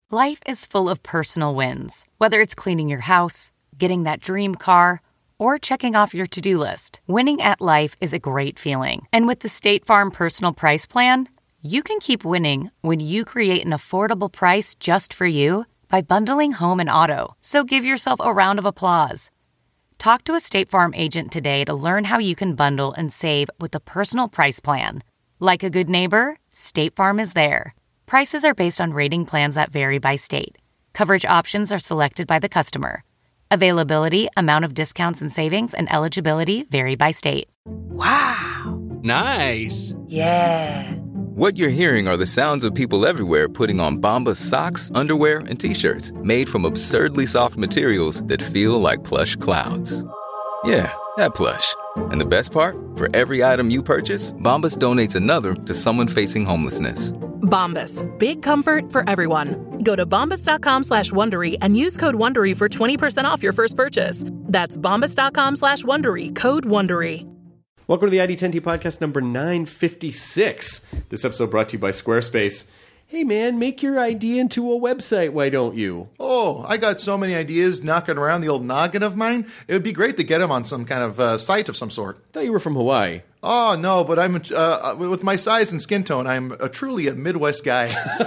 Life is full of personal wins, whether it's cleaning your house, getting that dream car, or checking off your to-do list. Winning at life is a great feeling. And with the State Farm Personal Price Plan, you can keep winning when you create an affordable price just for you by bundling home and auto. So give yourself a round of applause. Talk to a State Farm agent today to learn how you can bundle and save with the Personal Price Plan. Like a good neighbor, State Farm is there. Prices are based on rating plans that vary by state. Coverage options are selected by the customer. Availability, amount of discounts and savings, and eligibility vary by state. Wow. Nice. Yeah. What you're hearing are the sounds of people everywhere putting on Bombas socks, underwear, and T-shirts made from absurdly soft materials that feel like plush clouds. Yeah, that plush. And the best part? For every item you purchase, Bombas donates another to someone facing homelessness. Bombas. Big comfort for everyone. Go to bombas.com/Wondery and use code Wondery for 20% off your first purchase. That's bombas.com/Wondery. Code Wondery. Welcome to the ID10T podcast number 956. This episode brought to you by Squarespace. Hey man, make your idea into a website, why don't you? Oh, I got so many ideas knocking around the old noggin of mine. It would be great to get them on some kind of site of some sort. I thought you were from Hawaii. Oh, no, but I'm with my size and skin tone, I'm truly a Midwest guy.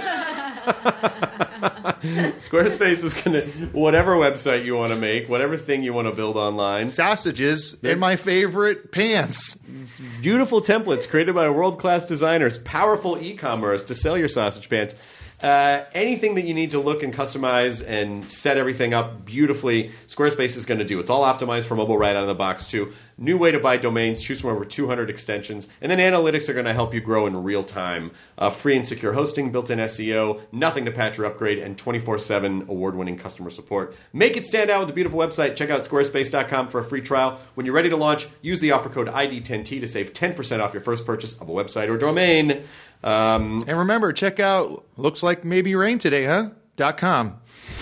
Squarespace is going to, whatever website you want to make, whatever thing you want to build online. Sausages and my favorite pants. Beautiful templates created by world-class designers. Powerful e-commerce to sell your sausage pants. Anything that you need to look and customize and set everything up beautifully, Squarespace is going to do. It's all optimized for mobile right out of the box, too. New way to buy domains. Choose from over 200 extensions. And then analytics are going to help you grow in real time. Free and secure hosting, built-in SEO, nothing to patch or upgrade, and 24/7 award-winning customer support. Make it stand out with a beautiful website. Check out squarespace.com for a free trial. When you're ready to launch, use the offer code ID10T to save 10% off your first purchase of a website or domain. And remember, check out Looks Like Maybe Rain Today, huh? .com.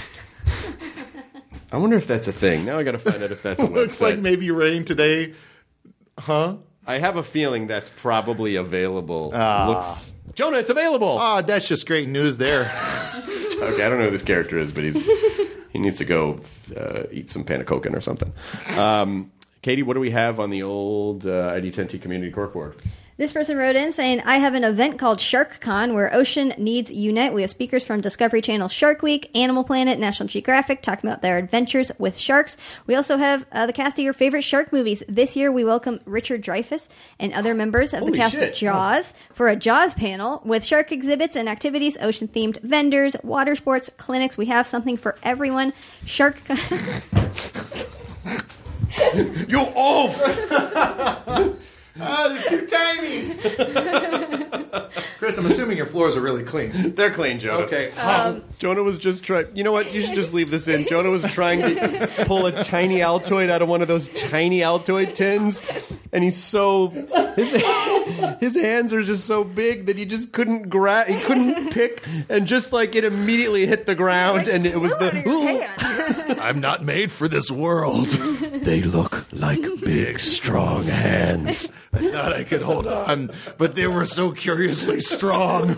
I wonder if that's a thing. Now I got to find out if that's a website. Looks Like Maybe Rain Today, huh? I have a feeling that's probably available. Jonah, it's available! That's just great news there. Okay, I don't know who this character is, but he needs to go eat some Panacoken or something. Katie, what do we have on the old ID10T community corkboard? This person wrote in saying, I have an event called SharkCon where ocean needs unite. We have speakers from Discovery Channel Shark Week, Animal Planet, National Geographic, talking about their adventures with sharks. We also have the cast of your favorite shark movies. This year we welcome Richard Dreyfuss and other members of the cast of Jaws for a Jaws panel with shark exhibits and activities, ocean-themed vendors, water sports, clinics. We have something for everyone. SharkCon... You oaf! They're too tiny. Chris, I'm assuming your floors are really clean. They're clean, Jonah. Okay. Jonah was just trying... You know what? You should just leave this in. Jonah was trying to pull a tiny Altoid out of one of those tiny Altoid tins, and he's so... His hands are just so big that he just couldn't grab... He couldn't pick, and just like it immediately hit the ground, and it was the... I'm not made for this world. They look like big, strong hands. I thought I could hold on, but they were so curiously strong.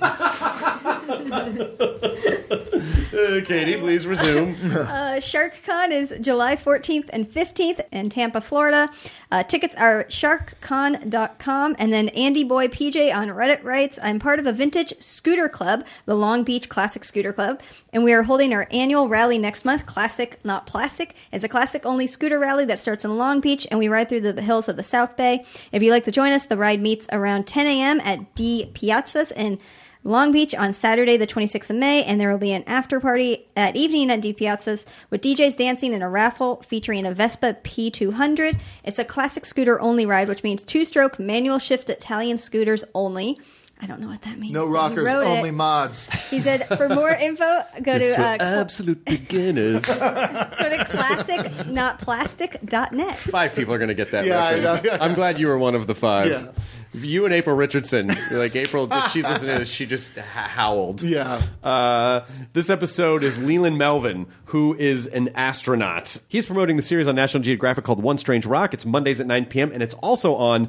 Katie, please resume. SharkCon is July 14th and 15th in Tampa, Florida. Tickets are sharkcon.com. And then Andy Boy PJ on Reddit writes, I'm part of a vintage scooter club, the Long Beach Classic Scooter Club, and we are holding our annual rally next month. Classic, not plastic. It's a classic-only scooter rally that starts in Long Beach, and we ride through the hills of the South Bay. If you'd like to join us, the ride meets around 10 a.m. at D Piazzas in Long Beach on Saturday, the 26th of May, and there will be an after party at evening at D Piazzas with DJs dancing and a raffle featuring a Vespa P200. It's a classic scooter only ride, which means two-stroke manual shift Italian scooters only. I don't know what that means. No rockers, only mods. He said, for more info, go to... absolute beginners. Go to classic.plastic.net. 5 people are going to get that reference. I'm glad you were one of the 5. Yeah. You and April Richardson. Like, April, if she's listening to this, she just howled. Yeah. This episode is Leland Melvin, who is an astronaut. He's promoting the series on National Geographic called One Strange Rock. It's Mondays at 9 p.m., and it's also on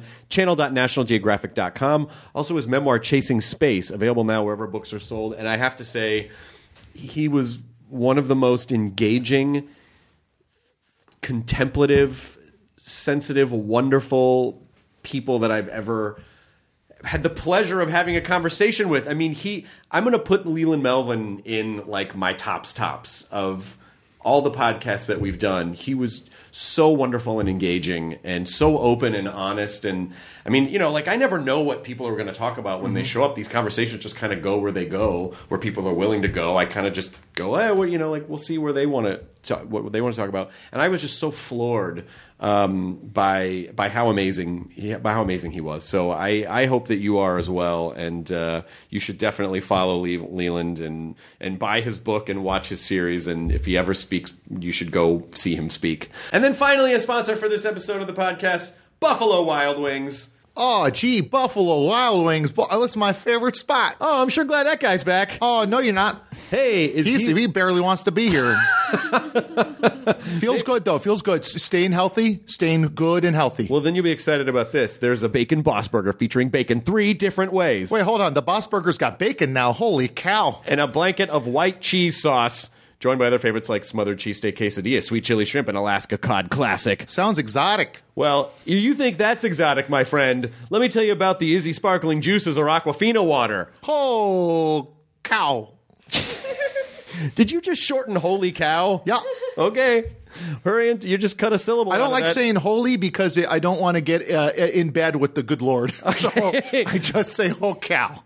channel.nationalgeographic.com. Also his memoir, Chasing Space, available now wherever books are sold. And I have to say, he was one of the most engaging, contemplative, sensitive, wonderful people that I've ever had the pleasure of having a conversation with. I mean, I'm going to put Leland Melvin in like my tops of all the podcasts that we've done. He was so wonderful and engaging and so open and honest. And I mean, like I never know what people are going to talk about when they show up. These conversations just kind of go where they go, where people are willing to go. I kind of just go, we'll see where they want to what they want to talk about. And I was just so floored by how amazing he was. So I hope that you are as well, and you should definitely follow Leland and buy his book and watch his series. And if he ever speaks, you should go see him speak. And then finally, a sponsor for this episode of the podcast, Buffalo Wild Wings. Oh, gee, Buffalo Wild Wings. That's my favorite spot. Oh, I'm sure glad that guy's back. Oh, no, you're not. Hey, he barely wants to be here. Feels good, though. Feels good. Staying healthy, staying good and healthy. Well, then you'll be excited about this. There's a Bacon Boss Burger featuring bacon 3 different ways. Wait, hold on. The Boss Burger's got bacon now. Holy cow. And a blanket of white cheese sauce, joined by other favorites like smothered cheesesteak quesadilla, sweet chili shrimp, and Alaska cod classic. Sounds exotic. Well, you think that's exotic, my friend. Let me tell you about the Izzy Sparkling Juices or Aquafina water. Oh, cow. Did you just shorten holy cow? Yeah. Okay. Hurry into, you just cut a syllable. I don't out like of that. saying holy because I don't want to get in bed with the good Lord. So I just say, oh, cow.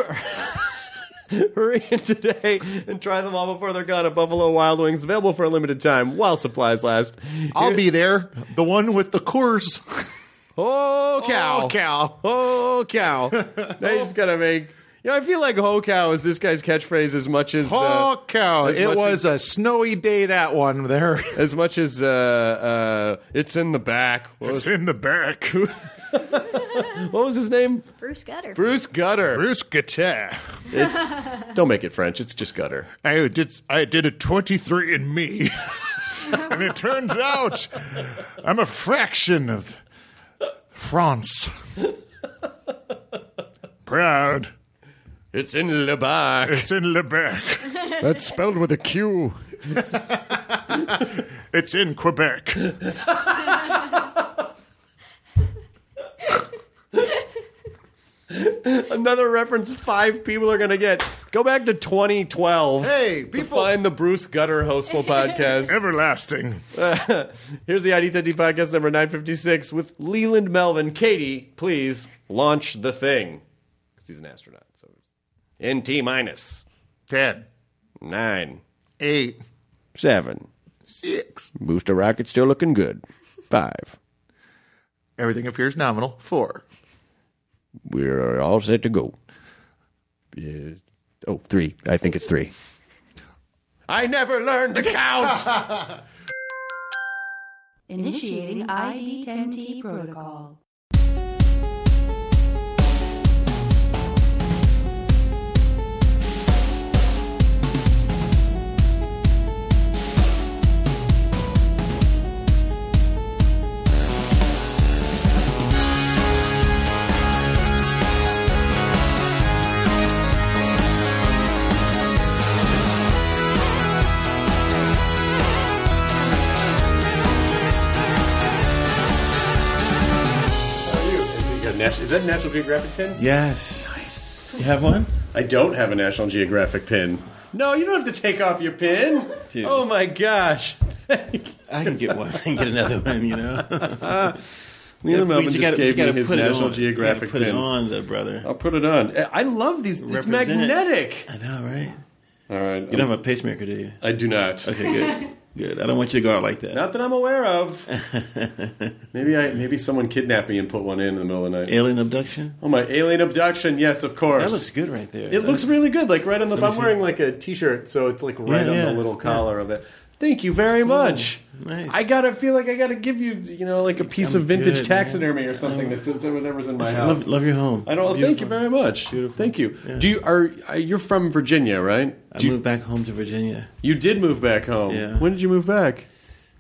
Hurry in today and try them all before they're gone at Buffalo Wild Wings, available for a limited time while supplies last. I'll be there. The one with the Coors. Oh, cow. Oh, cow. Oh, cow. Now you just got to make... I feel like ho cow is this guy's catchphrase as much as... Oh, cow. It was a snowy day, that one there. As much as it's in the back. It's in the back. What was his name? Bruce Gutter. Bruce Gutter. Bruce Gutter. Don't make it French. It's just Gutter. I did a 23andMe. And it turns out I'm a fraction of France. Proud. It's in Le Bac. It's in Le Bac. That's spelled with a Q. It's in Quebec. Another reference 5 people are going to get. Go back to 2012. Hey, to people. find the Bruce Gutter Hostful podcast. Everlasting. Here's the ID10T podcast number 956 with Leland Melvin. Katie, please launch the thing. Because he's an astronaut. So in T minus 10, 9, 8, 7. 6. Booster rocket still looking good. 5. Everything appears nominal. 4. We're all set to go. 3. I think it's 3. I never learned to count! Initiating ID10T protocol. Is that a National Geographic pin? Yes. Nice. You have one? I don't have a National Geographic pin. No, you don't have to take off your pin. Dude. Oh my gosh. I can get one. I can get another one, Neil Melvin just gave me his National Geographic put pin. Put it on, though, brother. I'll put it on. I love these. It's magnetic. I know, right? All right. You don't have a pacemaker, do you? I do not. Okay, good. Good. I don't want you to go out like that. Not that I'm aware of. Maybe someone kidnapped me and put one in the middle of the night. Alien abduction? Oh, my alien abduction. Yes, of course. That looks good right there. It looks really good. Like right on the. I'm wearing like a t-shirt, so it's like right on the little collar of that. Thank you very much. Nice. I feel like I gotta give you, like a piece of vintage taxidermy or something that's whatever's in my house. Love your home. I don't. Thank you very much. Beautiful. Thank you. Yeah. You're from Virginia, right? I moved back home to Virginia. You did move back home. Yeah. When did you move back?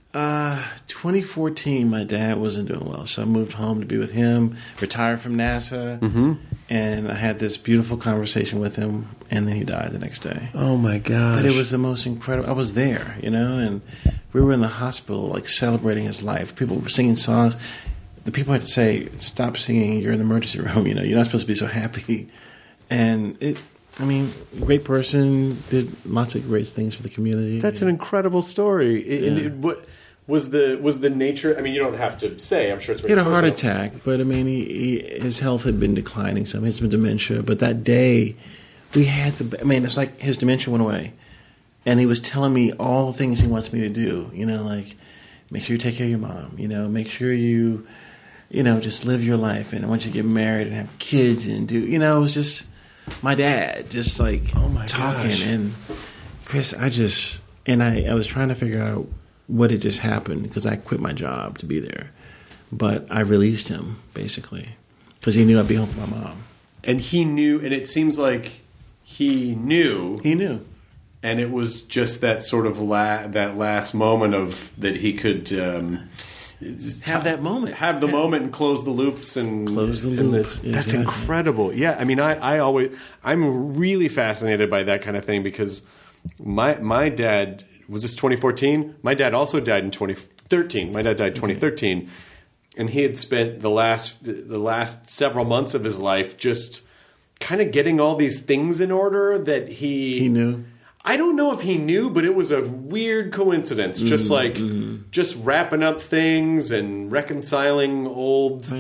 2014, my dad wasn't doing well, so I moved home to be with him, retired from NASA, and I had this beautiful conversation with him, and then he died the next day. Oh my gosh. But it was the most incredible. I was there, and we were in the hospital, like, celebrating his life. People were singing songs. The people had to say, stop singing, you're in the emergency room, you're not supposed to be so happy. And great person, did lots of great things for the community. That's an incredible story. And what was the nature? I mean, you don't have to say. I'm sure it's very he had a heart personal. attack, but his health had been declining some. He had some dementia, but that day we had it's like his dementia went away, and he was telling me all the things he wants me to do. Like make sure you take care of your mom. Make sure you, just live your life, and I want you to get married and have kids and do. It was just my dad, just like talking. Gosh. And Chris, I was trying to figure out what had just happened because I quit my job to be there, but I released him basically because he knew I'd be home for my mom. And he knew, and it seems like he knew. He knew. And it was just that sort of that last moment of that he could have that moment, have the moment, and close the loops and close the loop. That's incredible. Yeah, I mean, I'm really fascinated by that kind of thing because my dad, was this 2014? My dad also died in 2013. My dad died in 2013, and he had spent the last several months of his life just kind of getting all these things in order that he knew. I don't know if he knew, but it was a weird coincidence. Just just wrapping up things and reconciling old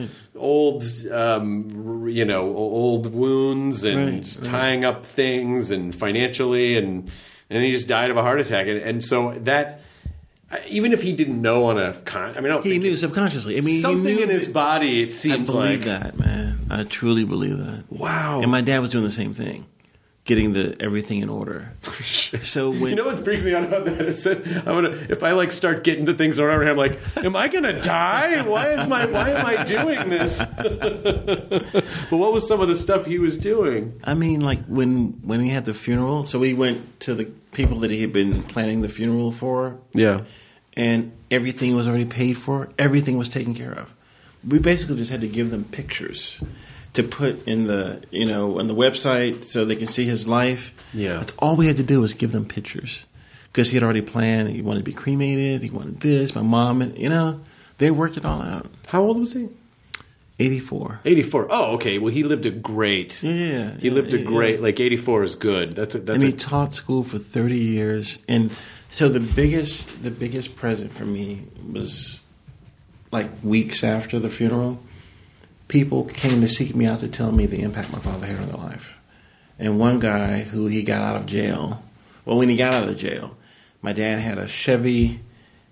wounds and tying up things and financially, and he just died of a heart attack. And so that, even if he didn't know he knew subconsciously. I mean, something in his body. It seems I believe that, man. I truly believe that. Wow. And my dad was doing the same thing. Getting everything in order. So when what freaks me out about that is that if I start getting the things around here, I'm like, am I gonna die? Why am I doing this? But what was some of the stuff he was doing? I mean, like when we had the funeral, so we went to the people that he had been planning the funeral for. Yeah. And everything was already paid for. Everything was taken care of. We basically just had to give them pictures to put in the on the website so they can see his life. Yeah, that's all we had to do was give them pictures because he had already planned. He wanted to be cremated. He wanted this. My mom, and they worked it all out. How old was he? 84. 84. Oh, okay. Well, he lived a great. Yeah. He lived a great. Like 84 is good. And he taught school for 30 years, and so the biggest present for me was like weeks after the funeral. People came to seek me out to tell me the impact my father had on their life. And one guy who he got out of jail, when he got out of jail, my dad had a Chevy,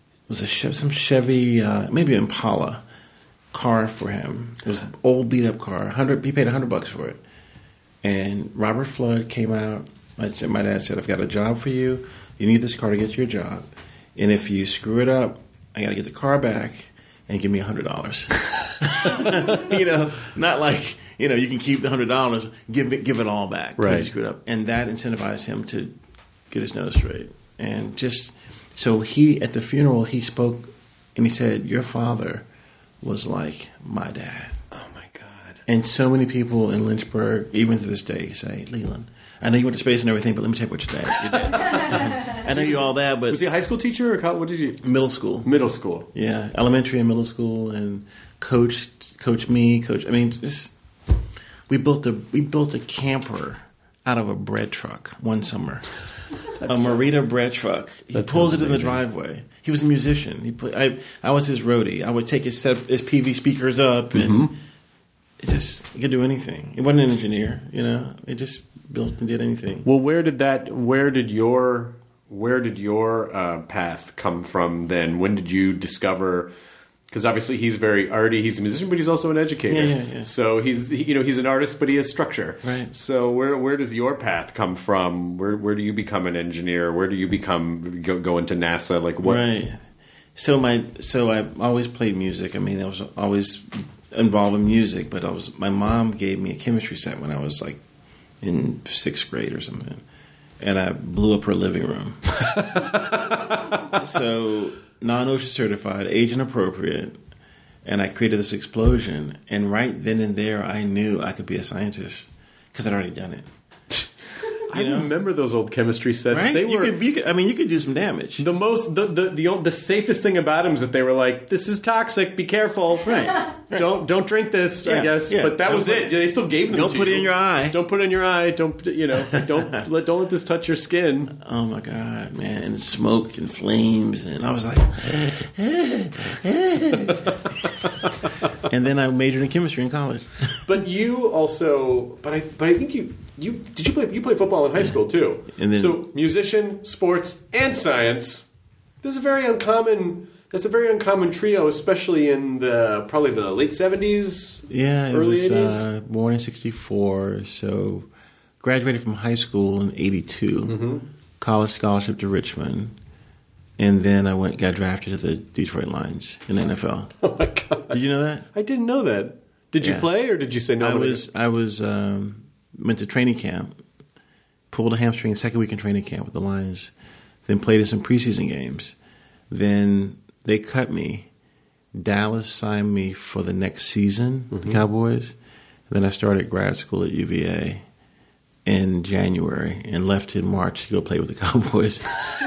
maybe Impala car for him. It was an old beat up car. He paid $100 for it. And Robert Flood came out. My dad said, I've got a job for you. You need this car to get your job. And if you screw it up, I got to get the car back and give me $100. Not like, you can keep the $100, give it all back. Right. You screwed up. And that incentivized him to get his nose straight. And so he, at the funeral, he spoke and he said, your father was like my dad. Oh my God. And so many people in Lynchburg, even to this day, say, Leland, I know you went to space and everything, but let me tell you what your dad. I know you all that, but was he a high school teacher or college? What did you? Middle school. Middle school. Yeah, elementary and middle school, and coached me. I mean, we built a camper out of a bread truck one summer. A Marita bread truck. He pulls it in the driveway. He was a musician. I was his roadie. I would take his PV speakers up, and he could do anything. He wasn't an engineer, It just built and did anything. Well, where did your path come from then? When did you discover? Because obviously he's very arty. He's a musician, but he's also an educator. Yeah. So he's an artist, but he has structure. Right. So where does your path come from? Where do you become an engineer? Where do you go into NASA? Like what? Right. So I always played music. I mean, I was always involved in music, but my mom gave me a chemistry set when I was like in 6th grade or something, and I blew up her living room. So non-OSHA certified, age appropriate, and I created this explosion. And right then and there, I knew I could be a scientist because I'd already done it. I remember those old chemistry sets. Right? They were. You could do some damage. The safest thing about them is that they were like, "This is toxic. Be careful. Right. Don't drink this." I guess. Yeah. But that was it. They still gave them. Don't to put you. it in your eye. Don't put it in your eye. Don't let this touch your skin. Oh my God, man! And smoke and flames, and I was like, and then I majored in chemistry in college. But you also, but I think you played football in high school too. And then, so musician, sports, and science. This is a very uncommon. That's a very uncommon trio, especially in probably the late 70s. Yeah, early it was 80s. Born in '64, so graduated from high school in '82. Mm-hmm. College scholarship to Richmond, and then I got drafted to the Detroit Lions in the NFL. Oh my God! Did you know that? I didn't know that. Did you play, or did you say no? I was went to training camp, pulled a hamstring second week in training camp with the Lions, then played in some preseason games. Then they cut me. Dallas signed me for the next season, the Cowboys. Then I started grad school at UVA in January and left in March to go play with the Cowboys.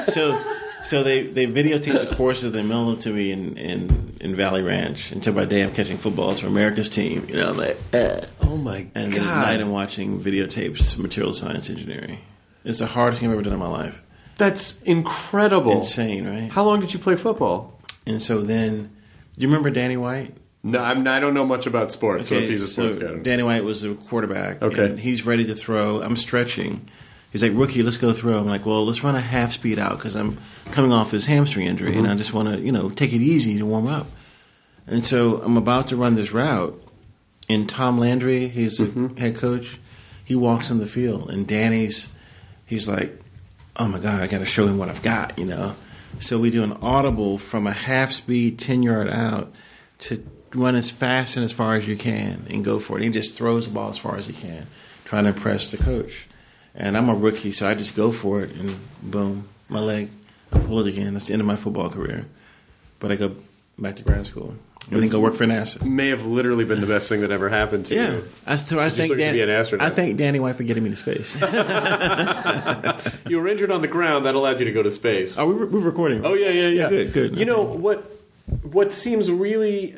So they videotaped the courses, they mailed them to me in Valley Ranch. Until by day I'm catching footballs for America's team. I'm like, oh my God! And then at night I'm watching videotapes, material science engineering. It's the hardest thing I've ever done in my life. That's incredible. Insane, right? How long did you play football? And so then, do you remember Danny White? No, I don't know much about sports, so if he's a sports guy. Danny White was the quarterback. Okay. And he's ready to throw. I'm stretching. He's like, rookie, let's go throw. I'm like, well, let's run a half speed out because I'm coming off this hamstring injury, and I just want to, take it easy to warm up. And so I'm about to run this route, and Tom Landry, he's the head coach, he walks on the field, and he's like, oh my God, I got to show him what I've got, So we do an audible from a half speed 10-yard out to run as fast and as far as you can and go for it. He just throws the ball as far as he can, trying to impress the coach. And I'm a rookie, so I just go for it, and boom, my leg, I pull it again. That's the end of my football career. But I go back to grad school. I think I work for NASA. May have literally been the best thing that ever happened to you. I thank be an astronaut. I thank Danny White for getting me to space. You were injured on the ground. That allowed you to go to space. Oh, we're recording. Oh, yeah. Good. You know, what seems really...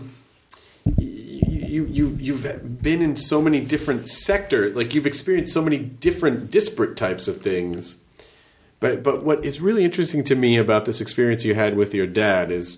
You've been in so many different sectors. Like, you've experienced so many different disparate types of things. But what is really interesting to me about this experience you had with your dad is...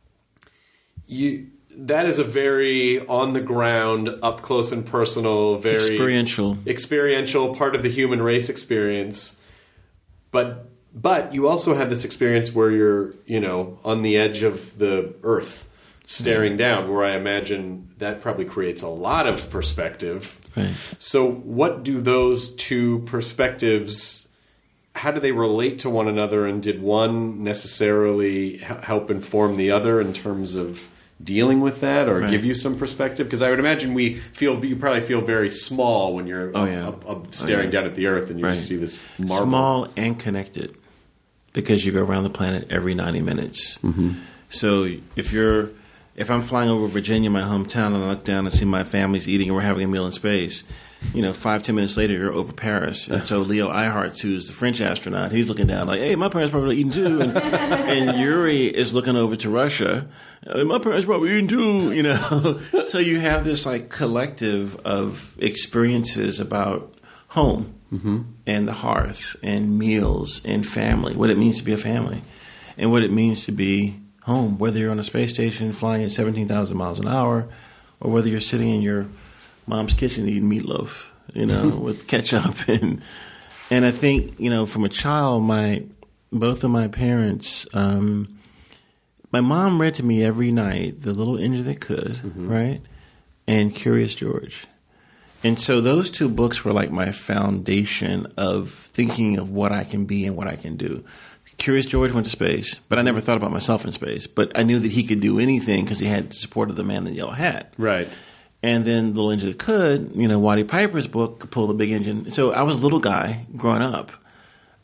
that is a very on-the-ground, up-close and personal, very... Experiential part of the human race experience. But you also have this experience where you're, on the edge of the earth, staring down, where I imagine that probably creates a lot of perspective. Right. So what do those two perspectives... How do they relate to one another, and did one necessarily help inform the other in terms of dealing with that, or give you some perspective? Because I would imagine you probably feel very small when you're staring down at the earth and you just see this marble. Small and connected, because you go around the planet every 90 minutes. Mm-hmm. So if I'm flying over Virginia, my hometown, and I look down and see my family's eating and we're having a meal in space, 5-10 minutes later, you're over Paris. And so Leo Eilhart, who's the French astronaut, he's looking down like, hey, my parents probably eating too. And Yuri is looking over to Russia. My parents probably eating too, So you have this like collective of experiences about home and the hearth and meals and family, what it means to be a family and what it means to be home, whether you're on a space station flying at 17,000 miles an hour or whether you're sitting in your mom's kitchen eating meatloaf, with ketchup. And I think, from a child, both of my parents, my mom read to me every night The Little Engine That Could, right? And Curious George. And so those two books were like my foundation of thinking of what I can be and what I can do. Curious George went to space, but I never thought about myself in space. But I knew that he could do anything because he had the support of the man in the yellow hat. Right. And then The Little Engine That Could, Waddy Piper's book, Pull the Big Engine. So I was a little guy growing up.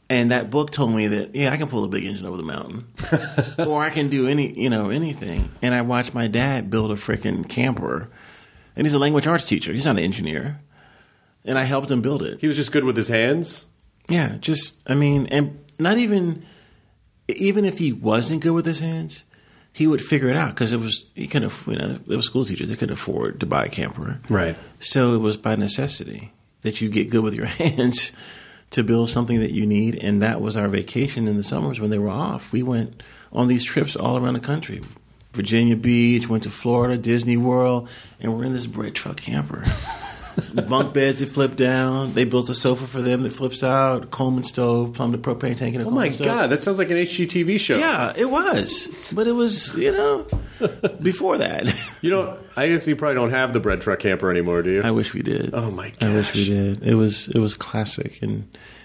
And that book told me that, I can pull a big engine over the mountain. Or I can do anything. And I watched my dad build a freaking camper. And he's a language arts teacher. He's not an engineer. And I helped him build it. He was just good with his hands? Yeah, and not even if he wasn't good with his hands, he would figure it out because it was school teachers. They couldn't afford to buy a camper. Right. So it was by necessity that you get good with your hands to build something that you need. And that was our vacation in the summers when they were off. We went on these trips all around the country. Virginia Beach, went to Florida, Disney World, and we're in this bread truck camper. Bunk beds that flip down. They built a sofa for them that flips out. Coleman stove, plumbed a propane tank in a Coleman stove. Oh my God, that sounds like an HGTV show. Yeah, it was. But it was, before that. I guess you probably don't have the bread truck camper anymore, do you? I wish we did. Oh my gosh. I wish we did. It was classic. And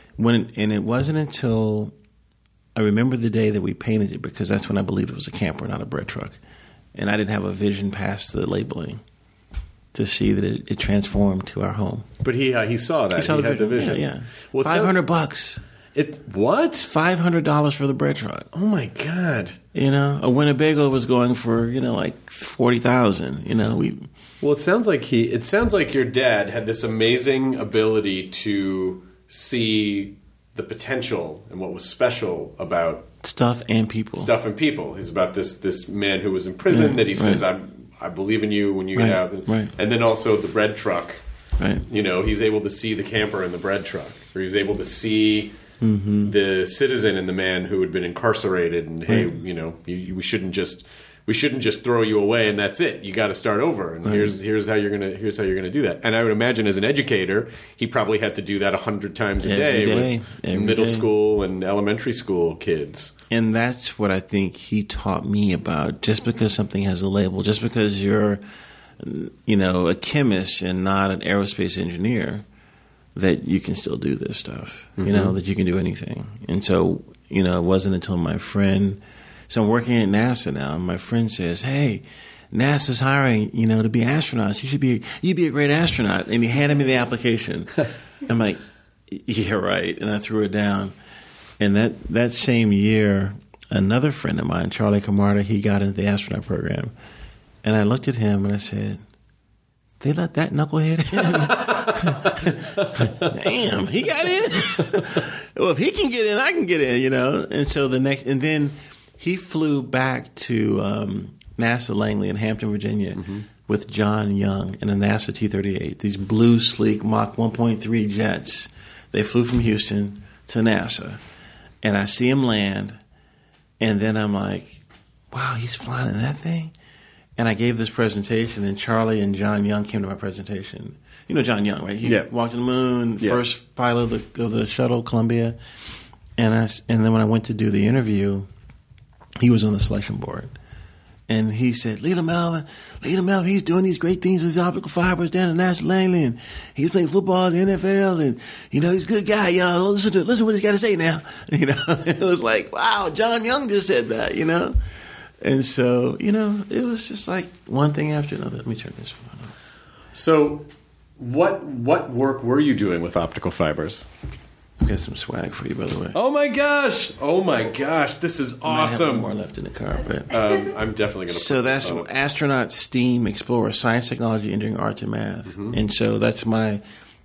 it wasn't until I remember the day that we painted it, because that's when I believed it was a camper, not a bread truck. And I didn't have a vision past the labeling to see that it transformed to our home. But he saw that. He had the vision. Yeah. Well, $500. What? $500 for the bread truck. Oh my God. A Winnebago was going for like $40,000. Well, it sounds like your dad had this amazing ability to see the potential and what was special about stuff and people. He's about this man who was in prison that he says, I believe in you when you get out. Right. And then also the bread truck. Right. He's able to see the camper in the bread truck. Or he's able to see the citizen in the man who had been incarcerated. And, hey, we shouldn't just throw you away and that's it. You got to start over. And here's how you're gonna do that. And I would imagine as an educator, he probably had to do that 100 times a day with middle school and elementary school kids. And that's what I think he taught me about. Just because something has a label, just because you're, a chemist and not an aerospace engineer, that you can still do this stuff. That you can do anything. And so, it wasn't until my friend. So I'm working at NASA now, and my friend says, "Hey, NASA's hiring, to be astronauts. You'd be a great astronaut." And he handed me the application. I'm like, "Yeah, right." And I threw it down. And that same year, another friend of mine, Charlie Camarda, he got into the astronaut program. And I looked at him and I said, "They let that knucklehead in?" Damn, he got in. Well, if he can get in, I can get in, And so then he flew back to NASA Langley in Hampton, Virginia, with John Young in a NASA T-38. These blue, sleek Mach 1.3 jets. They flew from Houston to NASA. And I see him land, and then I'm like, wow, he's flying in that thing? And I gave this presentation, and Charlie and John Young came to my presentation. You know John Young, right? He walked on the moon, first pilot of the shuttle, Columbia. And then when I went to do the interview, he was on the selection board. And he said, Leland Melvin, he's doing these great things with his optical fibers down at NASA Langley, and he's playing football in the NFL, and, he's a good guy, y'all. Listen to what he's got to say now. It was like, wow, John Young just said that, And so, it was just like one thing after another. Let me turn this phone on. So what work were you doing with optical fibers? I've got some swag for you, by the way. Oh my gosh! This is awesome. I have one more left in the car, but I'm definitely going to. So that's astronaut, STEAM, Explorer, science, technology, engineering, arts, and math. And so that's when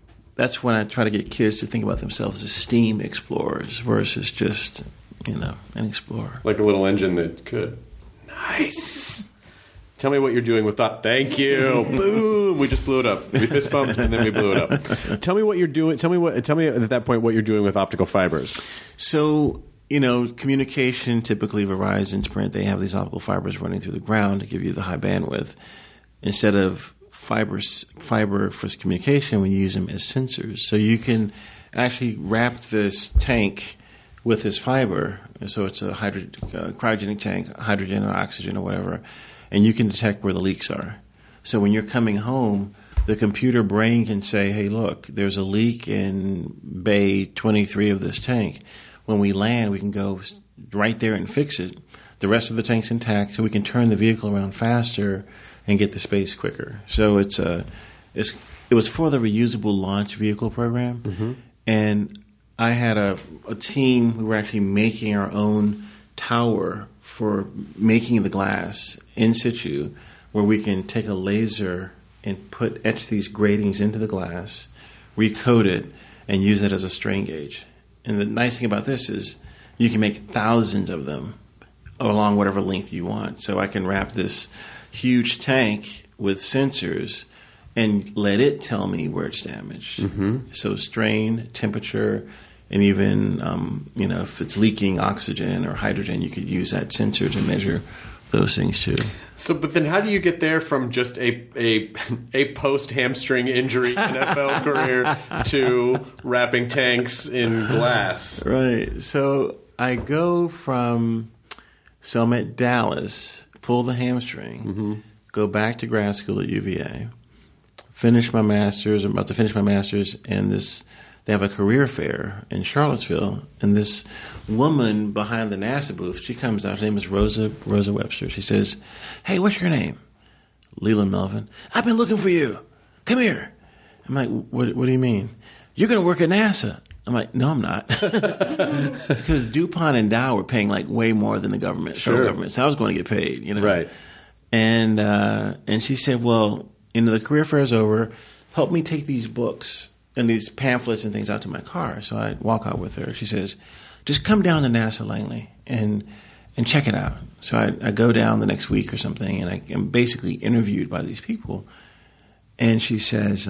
I try to get kids to think about themselves as STEAM explorers versus just an explorer, like a little engine that could. Nice. Tell me what you're doing with that. Thank you. Boom. We just blew it up. We fist bumped and then we blew it up. Tell me what you're doing. Tell me at that point what you're doing with optical fibers. So, communication, typically Verizon, Sprint, they have these optical fibers running through the ground to give you the high bandwidth. Instead of fiber for communication, we use them as sensors. So you can actually wrap this tank with this fiber. So it's a cryogenic tank, hydrogen or oxygen or whatever. And you can detect where the leaks are. So when you're coming home, the computer brain can say, hey, look, there's a leak in bay 23 of this tank. When we land, we can go right there and fix it. The rest of the tank's intact, so we can turn the vehicle around faster and get to space quicker. So it was for the reusable launch vehicle program. And I had a team who were actually making our own tower for making the glass in situ, where we can take a laser and etch these gratings into the glass, recoat it, and use it as a strain gauge. And the nice thing about this is you can make thousands of them along whatever length you want. So I can wrap this huge tank with sensors and let it tell me where it's damaged. Mm-hmm. So strain, temperature, and even if it's leaking oxygen or hydrogen, you could use that sensor to measure those things too. So, but then how do you get there from just a post hamstring injury NFL career to wrapping tanks in glass? Right. So I'm at Dallas, pull the hamstring, go back to grad school at UVA, finish my master's. I'm about to finish my master's, and they have a career fair in Charlottesville, and this woman behind the NASA booth, she comes out. Her name is Rosa Webster. She says, "Hey, what's your name?" "Leland Melvin." "I've been looking for you. Come here." I'm like, what do you mean?" "You're going to work at NASA." I'm like, "No, I'm not." Because DuPont and Dow were paying like way more than the government, federal government. So I was going to get paid, Right. And she said, "Well, the career fair is over. Help me take these books and these pamphlets and things out to my car." So I walk out with her. She says, "Just come down to NASA Langley and check it out." So I go down the next week or something, and I am basically interviewed by these people. And she says,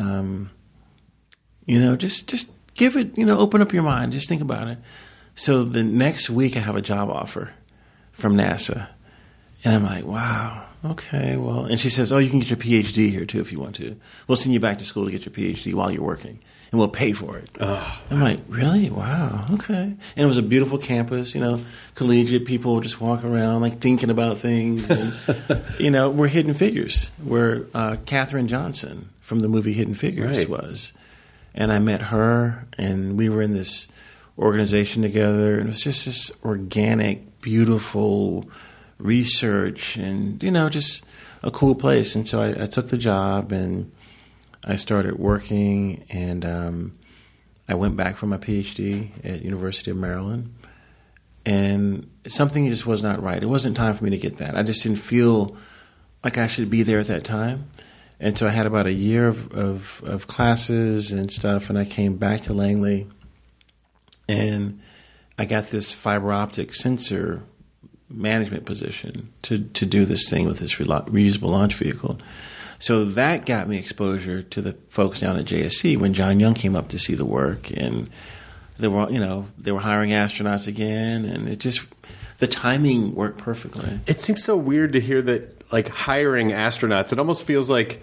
just give it, open up your mind. Just think about it. So the next week I have a job offer from NASA. And I'm like, wow, okay, well. And she says, "Oh, you can get your PhD here too if you want to. We'll send you back to school to get your PhD while you're working, and we'll pay for it." I'm like, really? Wow, okay. And it was a beautiful campus, collegiate people just walking around, like thinking about things. And, we're Hidden Figures, where Katherine Johnson from the movie Hidden Figures was. And I met her, and we were in this organization together, and it was just this organic, beautiful research and, just a cool place. And so I took the job, and I started working, and I went back for my PhD at University of Maryland. And something just was not right. It wasn't time for me to get that. I just didn't feel like I should be there at that time. And so I had about a year of classes and stuff, and I came back to Langley, and I got this fiber optic sensor management position to do this thing with this reusable launch vehicle. So that got me exposure to the folks down at JSC when John Young came up to see the work, and they were hiring astronauts again, and the timing worked perfectly. It seems so weird to hear that, like, hiring astronauts. It almost feels like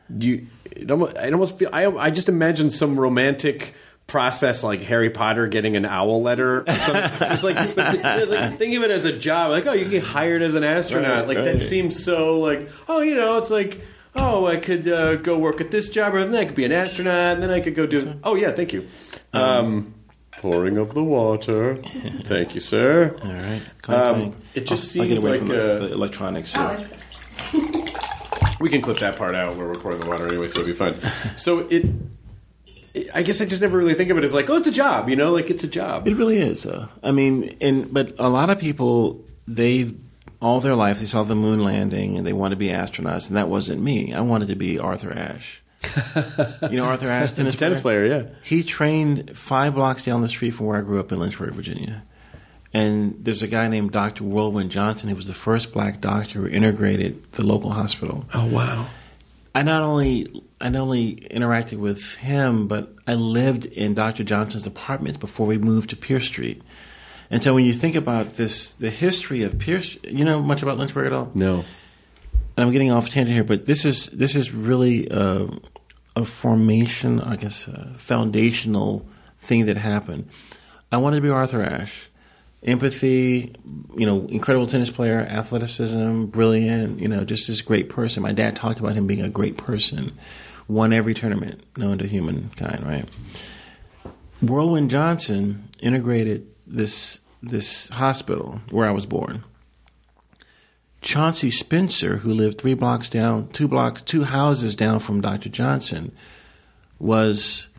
I just imagine some romantic process like Harry Potter getting an owl letter. It's like think of it as a job. Like, oh, you get hired as an astronaut. That seems so like, it's like, oh, I could go work at this job, or then I could be an astronaut, and then I could go do. Oh yeah, thank you. Pouring of the water. Thank you, sir. All right. It just seems like the electronics. We can clip that part out. We're pouring the water anyway, so it'll be fun. So I guess I just never really think of it as like, oh, it's a job, like it's a job. It really is, though. I mean, but a lot of people, all their life, they saw the moon landing and they wanted to be astronauts, and that wasn't me. I wanted to be Arthur Ashe. Arthur Ashe, tennis player, yeah. He trained 5 blocks down the street from where I grew up in Lynchburg, Virginia. And there's a guy named Dr. Whirlwind Johnson who was the first black doctor who integrated the local hospital. Oh, wow. I not only interacted with him, but I lived in Dr. Johnson's apartments before we moved to Pierce Street. And so when you think about the history of Pierce, you know much about Lynchburg at all? No. And I'm getting off tangent here, but this is really a formation, I guess, a foundational thing that happened. I wanted to be Arthur Ashe. Empathy, incredible tennis player, athleticism, brilliant, just this great person. My dad talked about him being a great person, won every tournament known to humankind, right? Whirlwind Johnson integrated this hospital where I was born. Chauncey Spencer, who lived 3 blocks down, 2 houses down from Dr. Johnson, was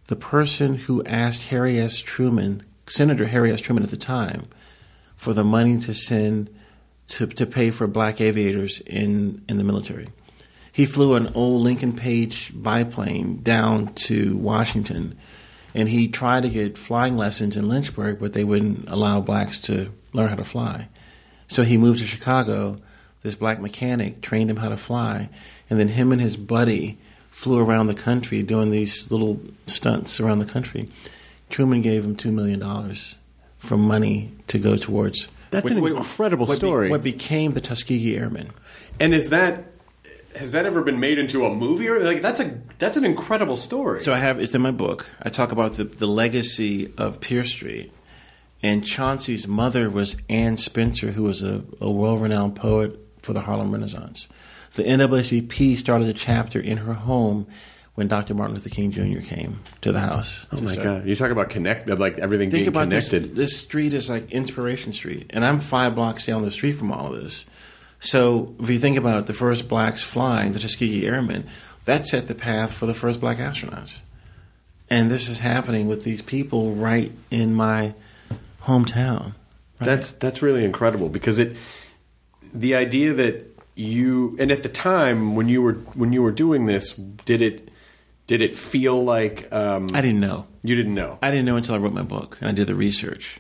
the person who asked Harry S. Truman, Senator Harry S. Truman at the time, for the money to send to pay for black aviators in the military. He flew an old Lincoln Page biplane down to Washington, and he tried to get flying lessons in Lynchburg, but they wouldn't allow blacks to learn how to fly. So he moved to Chicago. This black mechanic trained him how to fly, and then him and his buddy flew around the country doing these little stunts around the country. Truman gave him $2 million for money to go towards... That's an incredible story. What became the Tuskegee Airmen. And has that ever been made into a movie? Or like that's an incredible story. So it's in my book. I talk about the legacy of Pierce Street. And Chauncey's mother was Ann Spencer, who was a world-renowned poet for the Harlem Renaissance. The NAACP started a chapter in her home when Dr. Martin Luther King Jr. came to the house. Oh my God! You talk about everything being connected. This street is like Inspiration Street, and I'm 5 blocks down the street from all of this. So if you think about the first blacks flying, the Tuskegee Airmen, that set the path for the first black astronauts. And this is happening with these people right in my hometown. Right? That's really incredible because the idea that and at the time when you were doing this, did it feel like... I didn't know. You didn't know? I didn't know until I wrote my book and I did the research.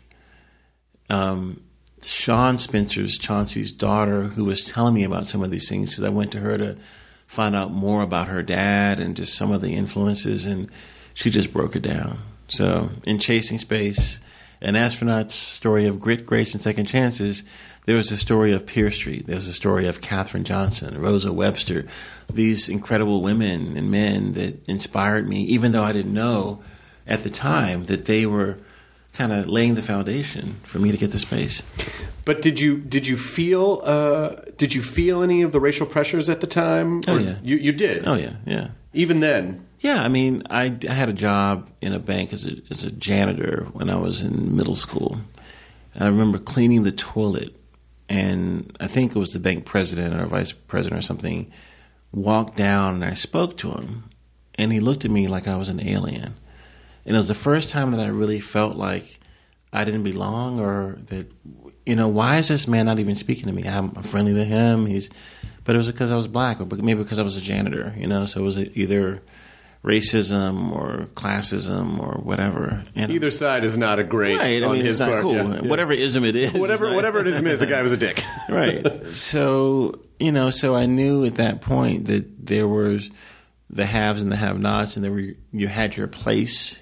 Sean Spencer's, Chauncey's daughter, who was telling me about some of these things, because I went to her to find out more about her dad and just some of the influences, and she just broke it down. So in Chasing Space, an astronaut's story of grit, grace, and second chances, there was a story of Pierce Street. There's a story of Katherine Johnson, Rosa Webster, these incredible women and men that inspired me, even though I didn't know at the time that they were kind of laying the foundation for me to get to space. But did you feel any of the racial pressures at the time? Oh, yeah. You did? Oh, yeah. Even then? Yeah, I mean, I had a job in a bank as a janitor when I was in middle school. And I remember cleaning the toilet, and I think it was the bank president or vice president or something, walked down and I spoke to him, and he looked at me like I was an alien. And it was the first time that I really felt like I didn't belong, or that, why is this man not even speaking to me? I'm friendly to him. But it was because I was black, or maybe because I was a janitor, so it was either racism or classism or whatever. Either side is not a great. Right, I mean, it's not cool. Yeah. Whatever ism it is. Whatever it is, the guy was a dick. Right. So, so I knew at that point that there was the haves and the have-nots, and you had your place,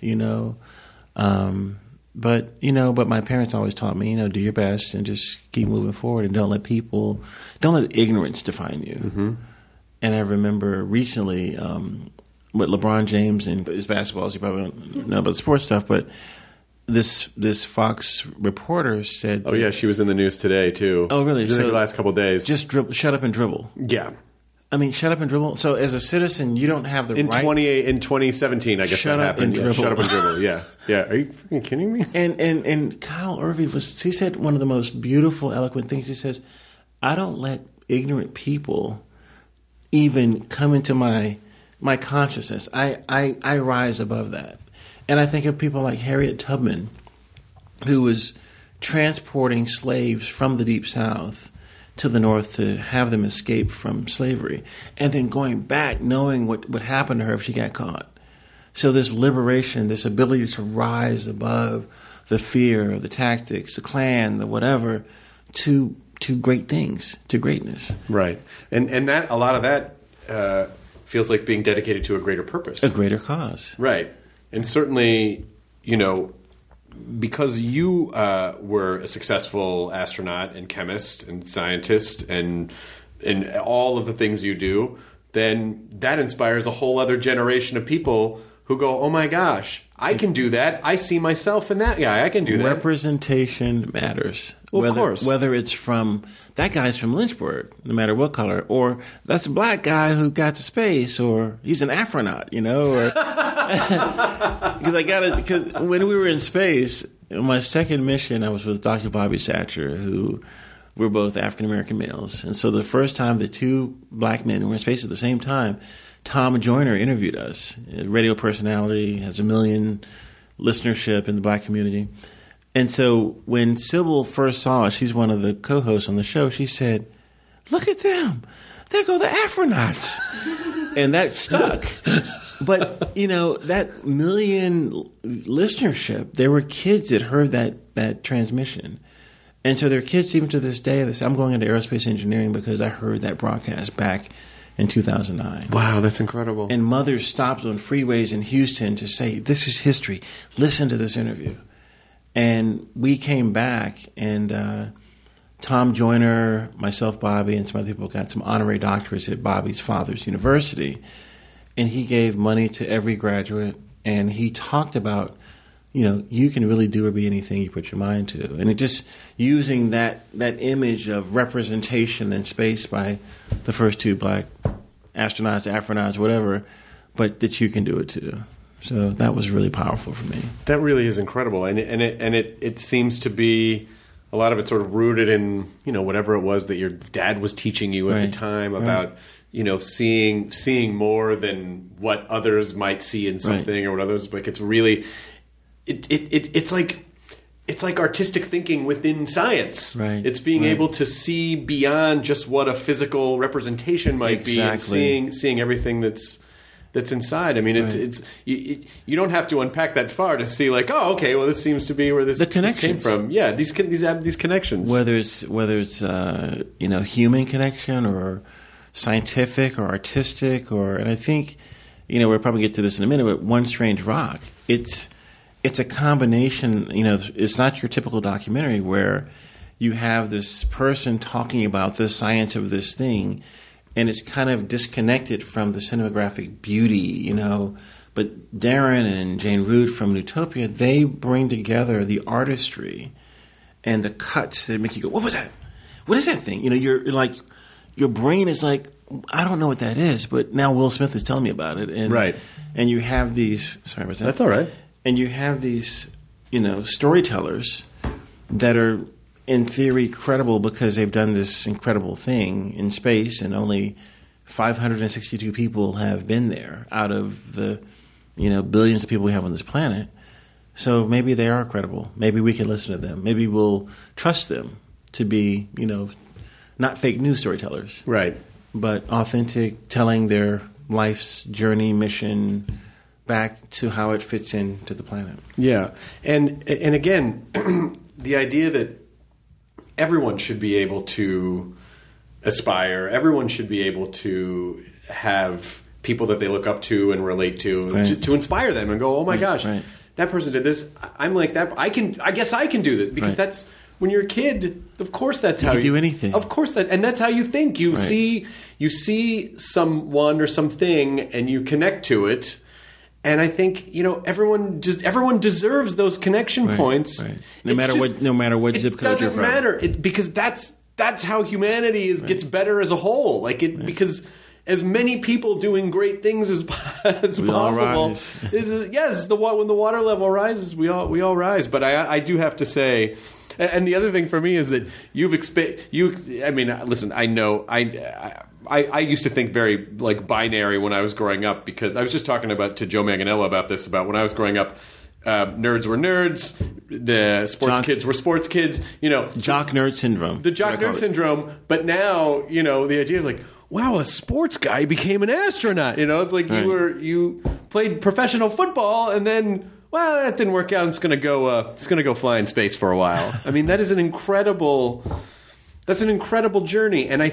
But my parents always taught me, do your best and just keep moving forward, and don't let ignorance define you. Mm-hmm. And I remember recently, with LeBron James and his basketballs, you probably don't know about sports stuff, but this Fox reporter said... Oh, yeah, she was in the news today, too. Oh, really? So, the last couple of days. Just shut up and dribble. Yeah. I mean, shut up and dribble. So as a citizen, you don't have the right... In 2017, I guess shut that up happened. And dribble. Shut up and dribble, yeah. Yeah, are you freaking kidding me? And Kyle Irving, he said one of the most beautiful, eloquent things. He says, I don't let ignorant people even come into my consciousness. I rise above that. And I think of people like Harriet Tubman, who was transporting slaves from the Deep South to the North to have them escape from slavery, and then going back knowing what would happen to her if she got caught. So this liberation, this ability to rise above the fear, the tactics, the Klan, the whatever, to great things, to greatness. Right. And that a lot of that feels like being dedicated to a greater purpose. A greater cause. Right. And certainly, because you were a successful astronaut and chemist and scientist and all of the things you do, then that inspires a whole other generation of people who go, oh my gosh, I can do that. I see myself in that guy. I can do that. Representation matters. Well, of course. Whether it's from, that guy's from Lynchburg, no matter what color, or that's a black guy who got to space, or he's an Afronaut, or... Because when we were in space, on my second mission, I was with Dr. Bobby Satcher, who were both African-American males. And so the first time the two black men were in space at the same time, Tom Joyner interviewed us. A radio personality, has 1 million listenership in the black community. And so when Sybil first saw us, she's one of the co-hosts on the show, she said, "Look at them. There go the Afronauts." And that stuck. But, that 1 million listenership, there were kids that heard that transmission. And so there are kids even to this day that say, "I'm going into aerospace engineering because I heard that broadcast back in 2009. Wow, that's incredible. And mothers stopped on freeways in Houston to say, "This is history. Listen to this interview." And we came back, and Tom Joyner, myself, Bobby, and some other people got some honorary doctorates at Bobby's father's university. And he gave money to every graduate, and he talked about, you can really do or be anything you put your mind to. And it just using that image of representation in space by the first 2 black astronauts, Afronauts, whatever, but that you can do it too. So that was really powerful for me. That really is incredible, and it seems to be a lot of it sort of rooted in whatever it was that your dad was teaching you at the time about seeing more than what others might see in something or what others like. It's really it's like artistic thinking within science. Right. It's being able to see beyond just what a physical representation might be, and seeing everything that's inside. I mean, it's you don't have to unpack that far to see like, oh, okay, well, this seems to be where this came from. Yeah, these connections. Whether it's human connection or scientific or artistic, and I think we'll probably get to this in a minute. But One Strange Rock, it's a combination. It's not your typical documentary where you have this person talking about the science of this thing, and it's kind of disconnected from the cinematographic beauty, But Darren and Jane Root from Newtopia, they bring together the artistry and the cuts that make you go, "What was that? What is that thing?" You're like, your brain is like, "I don't know what that is," but now Will Smith is telling me about it. And, and you have these, sorry about that. That's all right. And you have these, storytellers that are in theory credible because they've done this incredible thing in space, and only 562 people have been there out of the billions of people we have on this planet. So maybe they are credible. Maybe we can listen to them. Maybe we'll trust them to be not fake news storytellers, right, but authentic, telling their life's journey, mission back to how it fits into the planet. Yeah, and again, the idea that everyone should be able to aspire, everyone should be able to have people that they look up to and relate to inspire them and go, "Oh my gosh, that person did this. I'm like that. I guess I can do this," because that's when you're a kid. Of course, that's how you do anything. Of course, and that's how you think. You see someone or something and you connect to it. And I think everyone deserves those connection points. Right. No matter what zip code you're from. It doesn't matter because that's how humanity gets better as a whole. Because as many people doing great things as possible. When the water level rises, we all rise. But I do have to say, and the other thing for me is that listen, I know I used to think very like binary when I was growing up, because I was just talking to Joe Manganiello about when I was growing up. Nerds were nerds. The sports kids were sports kids. Jock nerd syndrome. The jock nerd syndrome. But now, the idea of like, wow, a sports guy became an astronaut. It's like you played professional football and then, well, that didn't work out. It's gonna go fly in space for a while. I mean, that is an incredible journey, and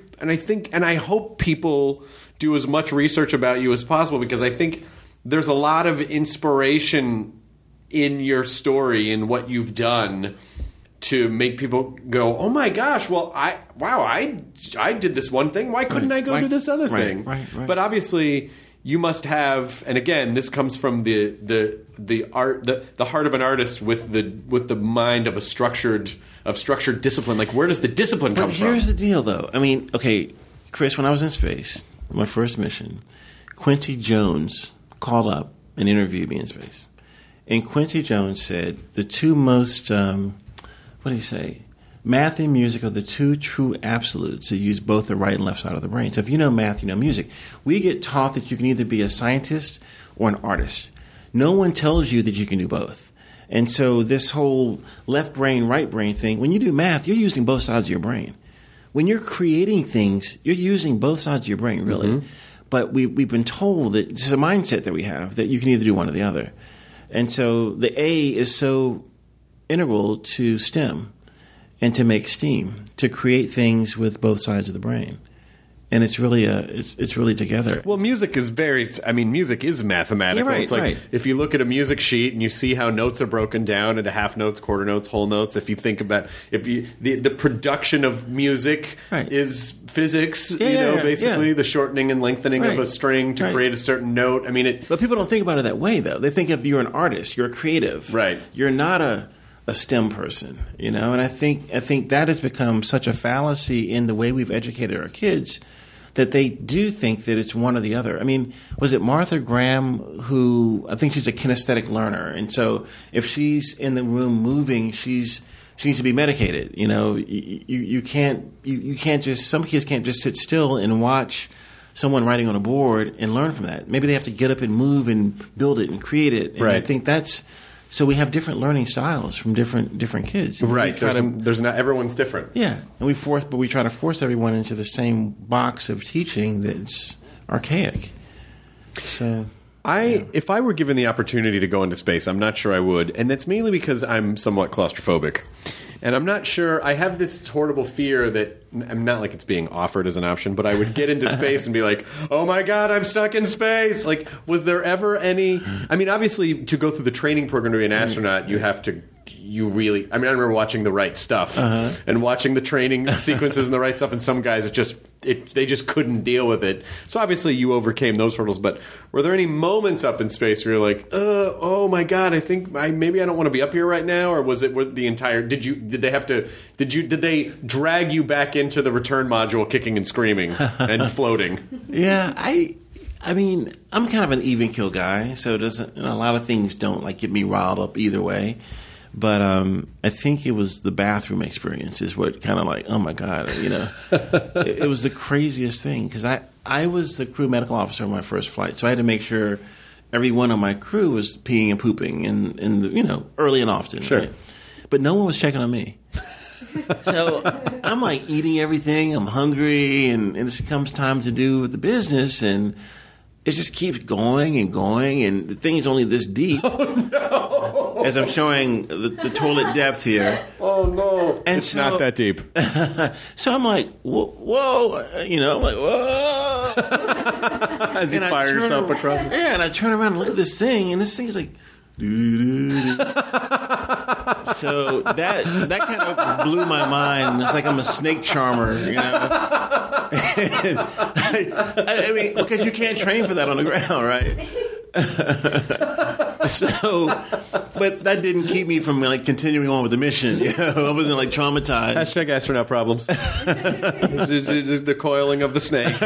I hope people do as much research about you as possible, because I think there's a lot of inspiration in your story and what you've done to make people go, "Oh my gosh, well, I did this one thing. Why couldn't I go do this other thing?" Right. But obviously, you must have, and again, this comes from the heart of an artist with the mind of structured discipline. Like, where does the discipline come from? Here's the deal, though. I mean, okay, Chris, when I was in space, my first mission, Quincy Jones called up and interviewed me in space, and Quincy Jones said the two most math and music are the two true absolutes that use both the right and left side of the brain. So if you know math, you know music. We get taught that you can either be a scientist or an artist. No one tells you that you can do both. And so this whole left brain, right brain thing, when you do math, you're using both sides of your brain. When you're creating things, you're using both sides of your brain, really. Mm-hmm. But we've been told that this is a mindset that we have, that you can either do one or the other. And so the A is so integral to STEM and to make STEAM, to create things with both sides of the brain. And it's really it's really together. Well, music is music is mathematical. Yeah, right, it's like right. If you look at a music sheet and you see how notes are broken down into half notes, quarter notes, whole notes. If you think about the production of music right. is physics, Yeah, basically the shortening and lengthening right. of a string to right. create a certain note. I mean, But people don't think about it that way, though. They think if you're an artist, you're a creative. Right. You're not a STEM person, And I think that has become such a fallacy in the way we've educated our kids that they do think that it's one or the other. I mean, was it Martha Graham who, I think she's a kinesthetic learner, and so if she's in the room moving, she needs to be medicated. You can't just, some kids can't just sit still and watch someone writing on a board and learn from that. Maybe they have to get up and move and build it and create it. And right. I think so we have different learning styles from different kids. Right. There's not, everyone's different. Yeah. And we try to force everyone into the same box of teaching that's archaic. So if I were given the opportunity to go into space, I'm not sure I would. And that's mainly because I'm somewhat claustrophobic. And I'm not sure, I have this horrible fear that, I'm not like it's being offered as an option, but I would get into space and be like, oh my God, I'm stuck in space. Like, was there ever any, I mean, obviously to go through the training program to be an astronaut, you have to, I remember watching The Right Stuff and watching the training sequences and The Right Stuff, and some guys, they just couldn't deal with it. So obviously you overcame those hurdles, but were there any moments up in space where you're like, oh my God, I think maybe I don't want to be up here right now? Or was it the entire, did they drag you back into the return module kicking and screaming and floating? Yeah, I mean, I'm kind of an even kill guy, so it doesn't, a lot of things don't get me riled up either way. But I think it was the bathroom experience is what kind of oh my God, it was the craziest thing because I was the crew medical officer on my first flight, so I had to make sure everyone on my crew was peeing and pooping in the, early and often. Sure. Right? But no one was checking on me. So I'm eating everything, I'm hungry, and it comes time to do the business, and it just keeps going, and the thing is only this deep. Oh, no. As I'm showing the toilet depth here. Oh, no. And it's not that deep. So I'm whoa. I'm whoa. As you fire yourself across it. Yeah, and I turn around and look at this thing, and this thing is So that kind of blew my mind. It's like I'm a snake charmer, I mean, because you can't train for that on the ground, right? But that didn't keep me from continuing on with the mission. I wasn't traumatized. Hashtag astronaut problems. The coiling of the snake.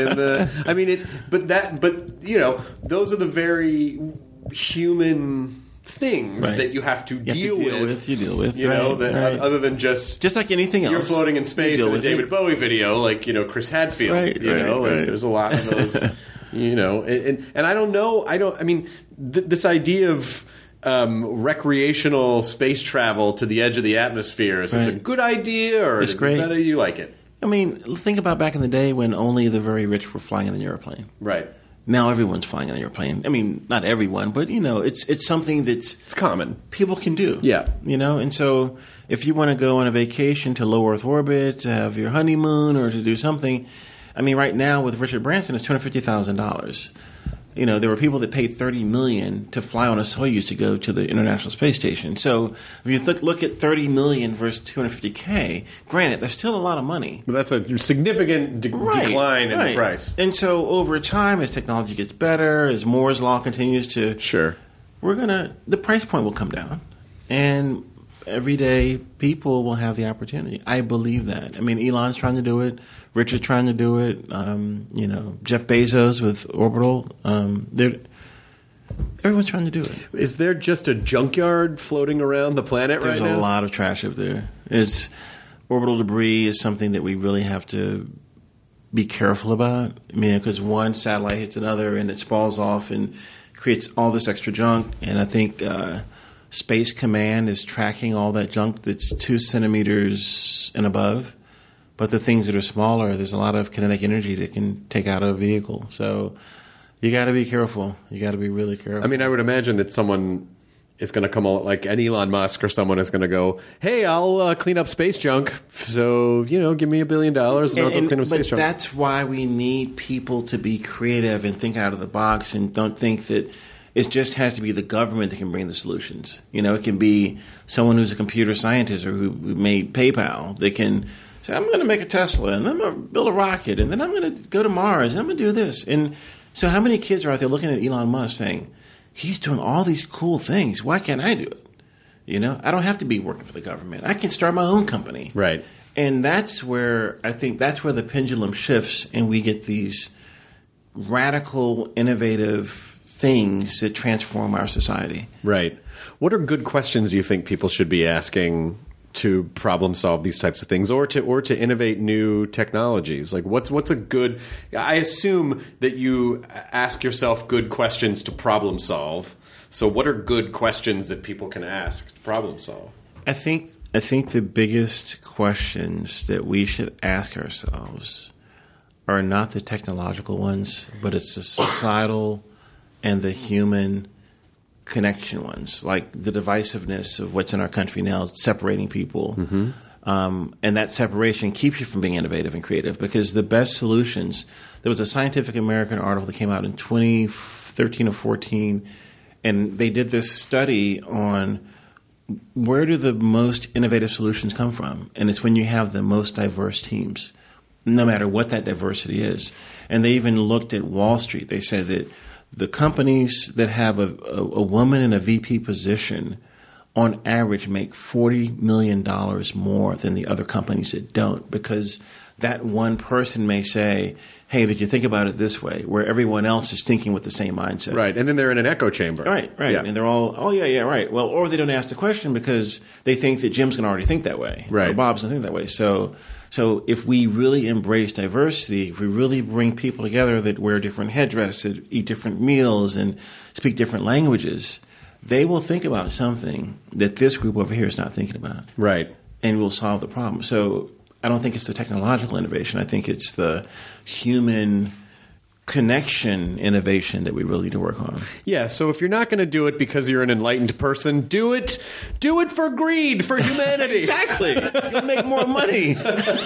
Those are the very human things right. that you have to deal with. You deal with, right. Other than just like anything else. You're floating in space in a David Bowie video, Chris Hadfield. Right, right. There's a lot of those. And I don't know. This idea of recreational space travel to the edge of the atmosphere, is this a good idea, or is it better you like it? I mean, think about back in the day when only the very rich were flying in an airplane. Right. Now everyone's flying an airplane. I mean, not everyone, but it's something it's common. People can do. Yeah. And so if you want to go on a vacation to low Earth orbit, to have your honeymoon, or to do something, I mean, right now with Richard Branson, it's $250,000. There were people that paid $30 million to fly on a Soyuz to go to the International Space Station. So if you look at $30 million versus $250K, granted, that's still a lot of money. But that's a significant decline in the price. And so over time, as technology gets better, as Moore's Law continues to... Sure. The price point will come down. And everyday people will have the opportunity. I believe that. I mean, Elon's trying to do it. Richard's trying to do it. Jeff Bezos with Orbital. Everyone's trying to do it. Is there just a junkyard floating around the planet right now? There's a lot of trash up there. orbital debris is something that we really have to be careful about. I mean, because one satellite hits another and it spalls off and creates all this extra junk. And I think Space Command is tracking all that junk that's 2 centimeters and above. But the things that are smaller, there's a lot of kinetic energy that can take out a vehicle. So you got to be careful. You got to be really careful. I mean, I would imagine that someone is going to come out, like an Elon Musk or someone is going to go, hey, I'll clean up space junk. So, give me $1 billion and I'll go clean up space junk. But that's why we need people to be creative and think out of the box and don't think that it just has to be the government that can bring the solutions. It can be someone who's a computer scientist or who made PayPal. They can say, I'm going to make a Tesla and I'm going to build a rocket and then I'm going to go to Mars and I'm going to do this. And so how many kids are out there looking at Elon Musk saying, he's doing all these cool things. Why can't I do it? I don't have to be working for the government. I can start my own company. Right. And that's where the pendulum shifts and we get these radical, innovative things that transform our society. Right. What are good questions you think people should be asking to problem solve these types of things or to innovate new technologies? Like what's a good, I assume that you ask yourself good questions to problem solve. So what are good questions that people can ask to problem solve? I think the biggest questions that we should ask ourselves are not the technological ones, but it's the societal and the human connection ones, like the divisiveness of what's in our country now, separating people. Mm-hmm. And that separation keeps you from being innovative and creative because the best solutions, there was a Scientific American article that came out in 2013 or 14, and they did this study on where do the most innovative solutions come from? And it's when you have the most diverse teams, no matter what that diversity is. And they even looked at Wall Street. They said that the companies that have a woman in a VP position on average make $40 million more than the other companies that don't, because that one person may say, hey, did you think about it this way, where everyone else is thinking with the same mindset. Right, and then they're in an echo chamber. Right, yeah. And they're all, oh, yeah, right. Well, or they don't ask the question because they think that Jim's going to already think that way. Right. Or Bob's going to think that way. So if we really embrace diversity, if we really bring people together that wear different headdresses, that eat different meals, and speak different languages, they will think about something that this group over here is not thinking about. Right. And we'll solve the problem. So I don't think it's the technological innovation. I think it's the human connection innovation that we really need to work on. Yeah, so if you're not going to do it because you're an enlightened person, do it for greed, for humanity. Exactly. You'll make more money.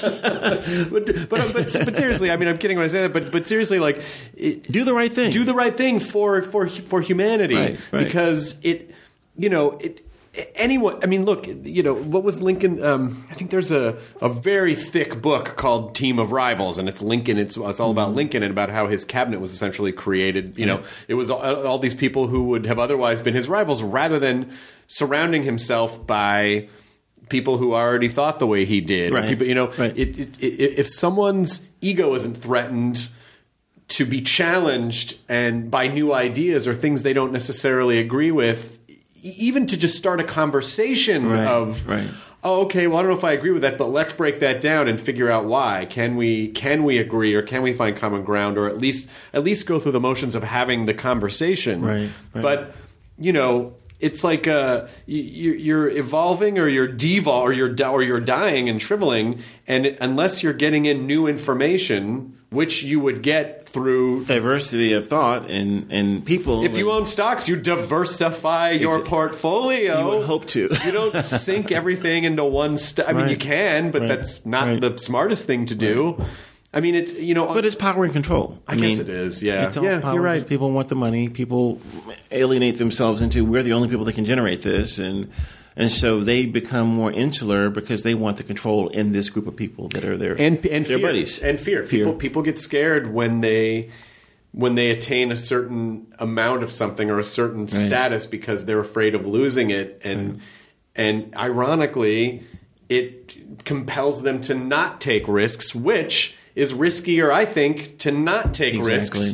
but seriously, I mean, I'm kidding when I say that, but seriously, like, do the right thing. Do the right thing for humanity, right. Because anyone, I mean, look, what was Lincoln? I think there's a very thick book called Team of Rivals, and it's Lincoln. It's all about Lincoln and about how his cabinet was essentially created. It was all these people who would have otherwise been his rivals, rather than surrounding himself by people who already thought the way he did. Right. People, right. If someone's ego isn't threatened to be challenged and by new ideas or things they don't necessarily agree with, even to just start a conversation of, oh, okay, well, I don't know if I agree with that, but let's break that down and figure out why. Can we agree, or can we find common ground, or at least go through the motions of having the conversation? Right. But it's like you're evolving, or you're or you're dying and shriveling, and unless you're getting in new information, which you would get through diversity of thought and people. If you own stocks, you diversify your portfolio. You would hope to. You don't sink everything into one stock. I mean, you can, but that's not the smartest thing to do. Right. I mean, it's but it's power and control. I guess it is. Yeah, it's all power. You're right. People want the money. People alienate themselves into we're the only people that can generate this, and so they become more insular because they want the control in this group of people that are their fear. Buddies. And fear. People get scared when they attain a certain amount of something or a certain status because they're afraid of losing it, and ironically, it compels them to not take risks, which is riskier, I think, to not take risks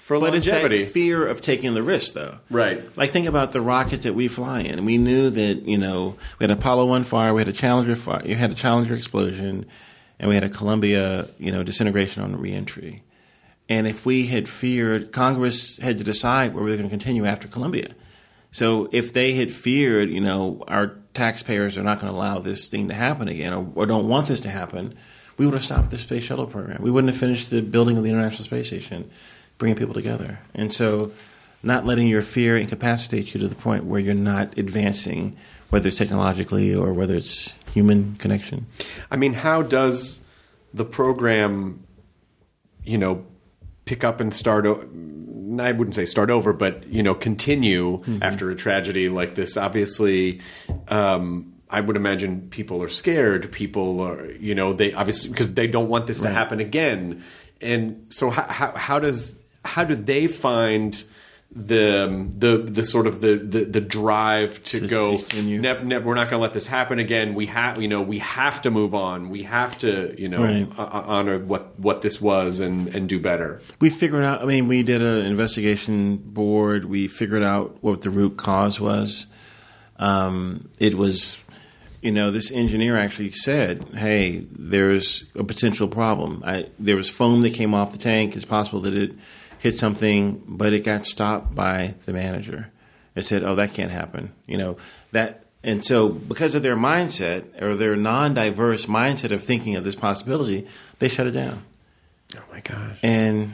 for But longevity. it's that fear of taking the risk, though. Right. Like, think about the rockets that we fly in. We knew that, we had Apollo 1 fire, we had a Challenger fire, you had a Challenger explosion, and we had a Columbia, disintegration on the reentry. And if we had feared, Congress had to decide where we were going to continue after Columbia. So if they had feared, our taxpayers are not going to allow this thing to happen again, or don't want this to happen, we would have stopped the space shuttle program. We wouldn't have finished the building of the International Space Station, bringing people together. And so not letting your fear incapacitate you to the point where you're not advancing, whether it's technologically or whether it's human connection. I mean, how does the program, pick up and start? I wouldn't say start over, but continue after a tragedy like this. Obviously, I would imagine people are scared. People are, they obviously because they don't want this to happen again. And so, how do they find the sort of the drive to go? We're not going to let this happen again. We have to move on. We have to honor what this was and do better. We figured out. I mean, we did an investigation board. We figured out what the root cause was. It was. This engineer actually said, hey, there's a potential problem. There was foam that came off the tank. It's possible that it hit something, but it got stopped by the manager. It said, oh, that can't happen. And so because of their mindset or their non-diverse mindset of thinking of this possibility, they shut it down. Oh, my gosh. And,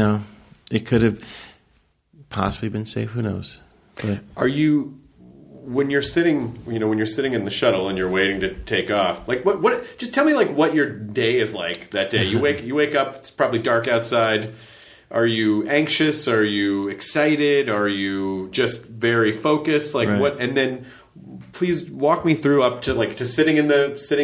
it could have possibly been safe. Who knows? But are you... When you're sitting in the shuttle and you're waiting to take off, like what? Just tell me like what your day is like that day. You wake up. It's probably dark outside. Are you anxious? Are you excited? Are you just very focused? Like what? And then please walk me through up to sitting in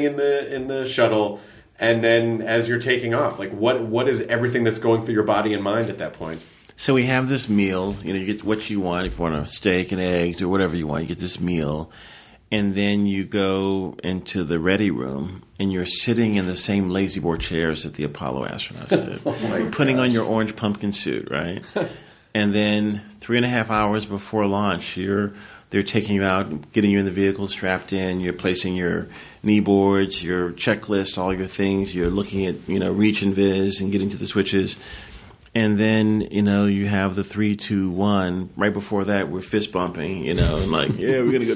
the shuttle, and then as you're taking off, like what is everything that's going through your body and mind at that point? So we have this meal, you get what you want. If you want a steak and eggs or whatever you want, you get this meal. And then you go into the ready room and you're sitting in the same lazy boy chairs that the Apollo astronauts did, putting on your orange pumpkin suit, right? And then 3.5 hours before launch, they're taking you out, getting you in the vehicle, strapped in. You're placing your knee boards, your checklist, all your things. You're looking at, reach and viz and getting to the switches. And then, you have the 3, 2, 1. Right before that, we're fist bumping, and like, yeah, we're going to go to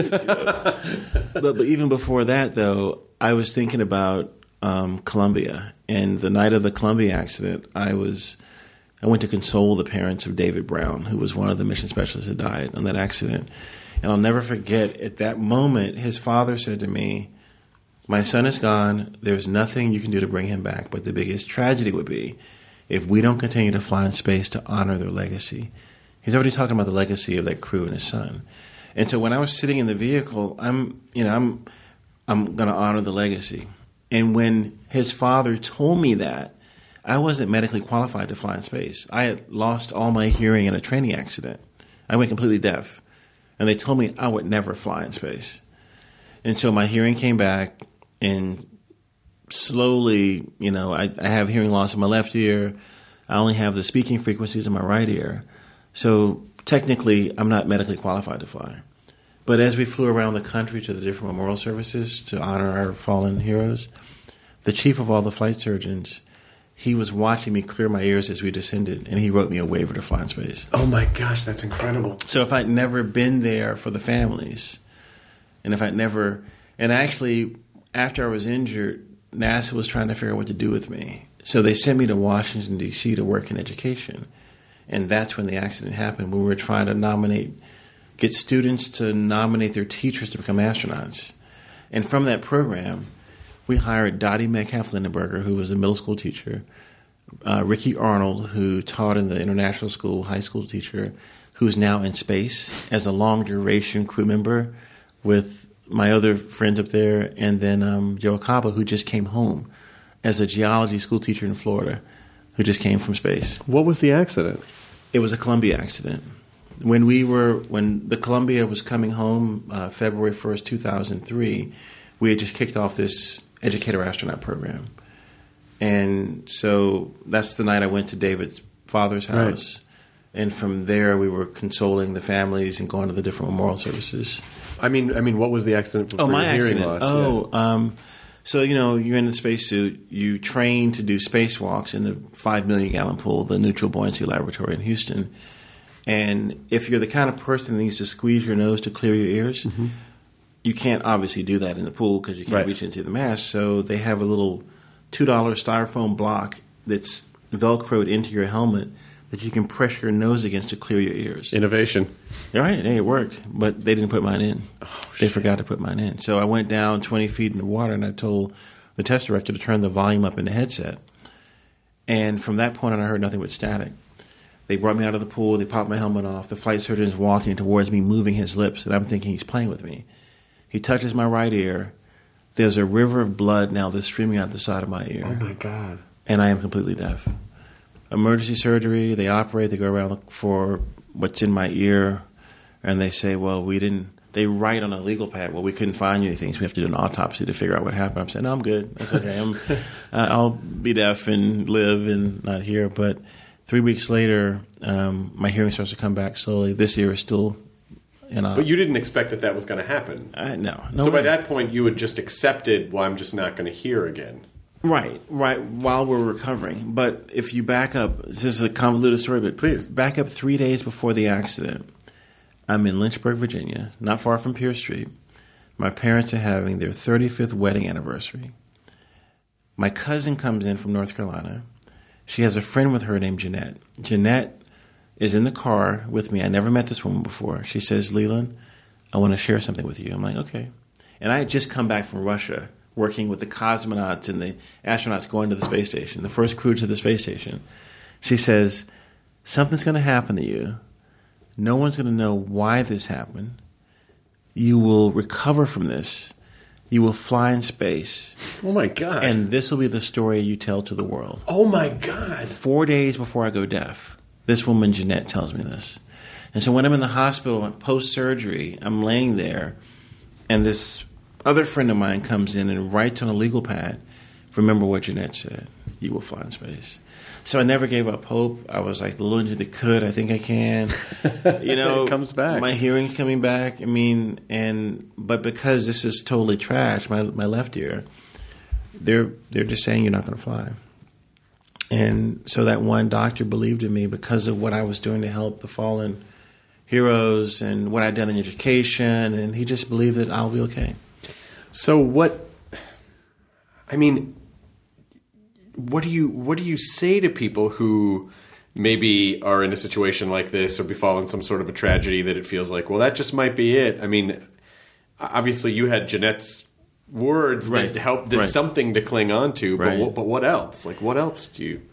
space. But even before that, though, I was thinking about Columbia. And the night of the Columbia accident, I went to console the parents of David Brown, who was one of the mission specialists that died on that accident. And I'll never forget, at that moment, his father said to me, my son is gone. There's nothing you can do to bring him back. But the biggest tragedy would be if we don't continue to fly in space to honor their legacy. He's already talking about the legacy of that crew and his son. And so when I was sitting in the vehicle, I'm going to honor the legacy. And when his father told me that, I wasn't medically qualified to fly in space. I had lost all my hearing in a training accident. I went completely deaf. And they told me I would never fly in space. And so my hearing came back, and slowly, I have hearing loss in my left ear. I only have the speaking frequencies in my right ear. So technically, I'm not medically qualified to fly. But as we flew around the country to the different memorial services to honor our fallen heroes, the chief of all the flight surgeons, he was watching me clear my ears as we descended, and he wrote me a waiver to fly in space. Oh my gosh, that's incredible. So if I'd never been there for the families, and actually, after I was injured, NASA was trying to figure out what to do with me. So they sent me to Washington, D.C. to work in education. And that's when the accident happened. We were trying to get students to nominate their teachers to become astronauts. And from that program, we hired Dottie Metcalf-Lindenberger, who was a middle school teacher, Ricky Arnold, who taught in the international school, high school teacher, who's now in space as a long-duration crew member with my other friends up there, and then Joe Acaba, who just came home as a geology school teacher in Florida, who just came from space. What was the accident? It was a Columbia accident. When the Columbia was coming home, February 1st, 2003, we had just kicked off this educator astronaut program. And so that's the night I went to David's father's house. And from there, we were consoling the families and going to the different memorial services. I mean, what was the accident? For my your hearing accident. loss? So, you're in the spacesuit. You train to do spacewalks in the 5 million gallon pool, the Neutral Buoyancy Laboratory in Houston. And if you're the kind of person that needs to squeeze your nose to clear your ears, you can't obviously do that in the pool because you can't reach into the mask. So they have a little $2 styrofoam block that's Velcroed into your helmet that you can press your nose against to clear your ears. Innovation. Right, it worked, but they didn't put mine in. They forgot to put mine in. So I went down 20 feet in the water, and I told the test director to turn the volume up in the headset. And from that point on, I heard nothing but static. They brought me out of the pool. They popped my helmet off. The flight surgeon's walking towards me, moving his lips, and I'm thinking he's playing with me. He touches my right ear. There's a river of blood now that's streaming out the side of my ear. Oh, my God. And I am completely deaf. Emergency surgery, they operate, they go around look for what's in my ear, and they say, well, they write on a legal pad, well, we couldn't find anything, so we have to do an autopsy to figure out what happened. I'm saying, no, I'm good. That's okay. I'll be deaf and live and not hear. But 3 weeks later, my hearing starts to come back slowly. This ear is still... But you didn't expect that was going to happen. No. So by that point, you had just accepted, well, I'm just not going to hear again. Right, while we're recovering. But if you back up, this is a convoluted story, but please back up 3 days before the accident. I'm in Lynchburg, Virginia, not far from Pierce Street. My parents are having their 35th wedding anniversary. My cousin comes in from North Carolina. She has a friend with her named Jeanette. Jeanette is in the car with me. I never met this woman before. She says, Leland, I want to share something with you. I'm like, okay. And I had just come back from Russia, working with the cosmonauts and the astronauts going to the space station, the first crew to the space station. She says, something's going to happen to you. No one's going to know why this happened. You will recover from this. You will fly in space. Oh, my God. And this will be the story you tell to the world. Oh, my God. 4 days before I go deaf, this woman, Jeanette, tells me this. And so when I'm in the hospital, post-surgery, I'm laying there, and this other friend of mine comes in and writes on a legal pad, remember what Jeanette said, you will fly in space. So I never gave up hope. I was like, the little engine that could, I think I can. It comes back. My hearing's coming back. But because this is totally trash, my left ear, they're just saying you're not going to fly. And so that one doctor believed in me because of what I was doing to help the fallen heroes and what I'd done in education, and he just believed that I'll be okay. So what do you say to people who maybe are in a situation like this or befallen some sort of a tragedy that it feels like, well, that just might be it? I mean, obviously you had Jeanette's words that helped this something to cling on to, but what else? Like, what else do you...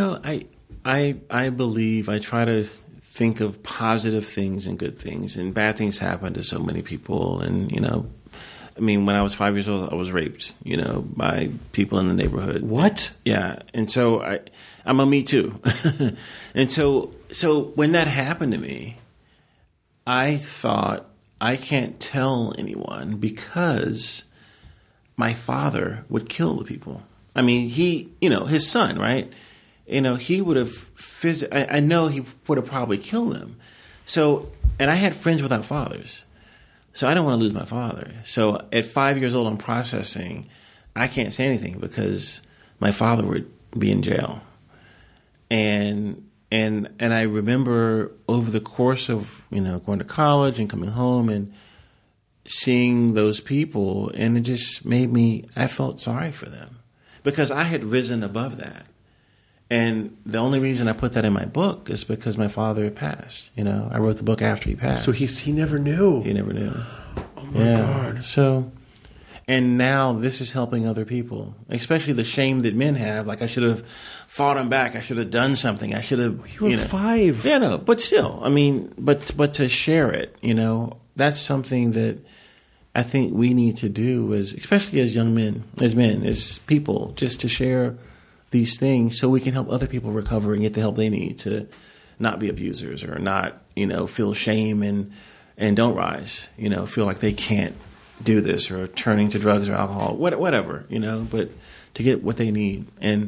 I believe, I try to think of positive things and good things, and bad things happen to so many people, and, when I was 5 years old, I was raped, by people in the neighborhood. What? Yeah. And so I'm a Me Too. And so when that happened to me, I thought, I can't tell anyone because my father would kill the people. I mean, he, his son, right? He would have I know he would have probably killed them. So, and I had friends without fathers. So I don't want to lose my father. So at 5 years old, I'm processing. I can't say anything because my father would be in jail. And I remember over the course of, going to college and coming home and seeing those people, and it just made me, I felt sorry for them because I had risen above that. And the only reason I put that in my book is because my father had passed. I wrote the book after he passed. So he never knew. He never knew. Oh, my God. So, and now this is helping other people, especially the shame that men have. Like, I should have fought him back. I should have done something. I should have, You were 5. Yeah, no, but still, but to share it, that's something that I think we need to do, especially as young men, as people, just to share these things so we can help other people recover and get the help they need to not be abusers or not, feel shame and don't rise, feel like they can't do this or turning to drugs or alcohol, whatever, but to get what they need. And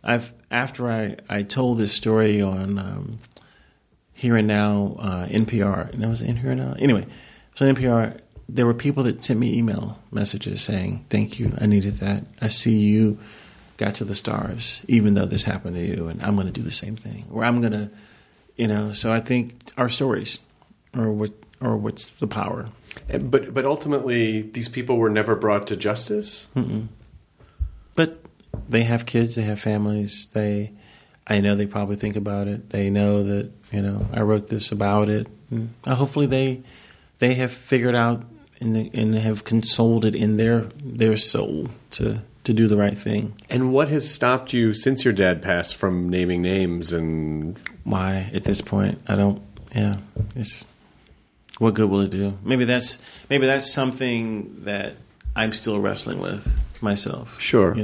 After I told this story on Here and Now, NPR, and that was in Here and Now. Anyway, so NPR, there were people that sent me email messages saying, "Thank you, I needed that. I see you got to the stars, even though this happened to you, and I'm going to do the same thing, or I'm going to, So I think our stories are what's the power. But ultimately, these people were never brought to justice. Mm-mm. But they have kids, they have families. I know they probably think about it. They know that I wrote this about it. And hopefully, they have figured out and have consoled it in their soul to do the right thing. And what has stopped you since your dad passed from naming names? And why at this point I don't. Yeah, it's. What good will it do? Maybe that's something that I'm still wrestling with myself. Sure.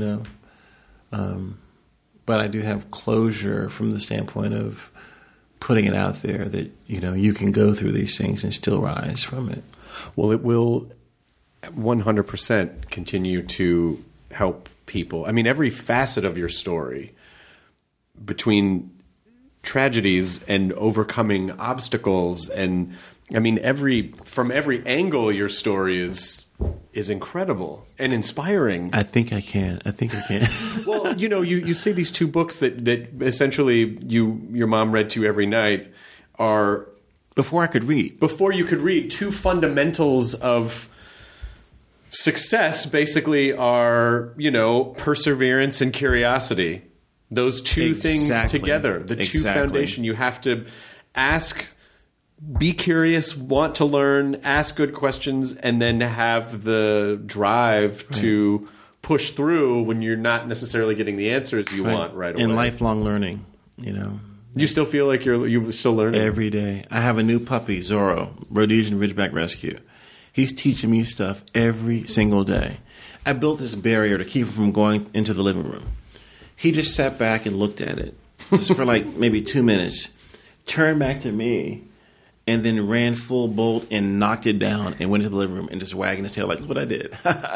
But I do have closure from the standpoint of putting it out there that, you can go through these things and still rise from it. Well, it will 100% continue to help people. I mean, every facet of your story, between tragedies and overcoming obstacles, and I mean, from every angle, your story is incredible and inspiring. I think I can. Well, you say these two books that essentially your mom read to you every night are before I could read. Before you could read, two fundamentals of success basically are, perseverance and curiosity. Those two things together, the two foundation. You have to ask. Be curious, want to learn, ask good questions, and then have the drive to push through when you're not necessarily getting the answers you want right away. And lifelong learning, You still feel like you're still learning? Every day. I have a new puppy, Zorro, Rhodesian Ridgeback Rescue. He's teaching me stuff every single day. I built this barrier to keep him from going into the living room. He just sat back and looked at it just for maybe 2 minutes, turned back to me, and then ran full bolt and knocked it down and went into the living room and just wagging his tail like, look what I did.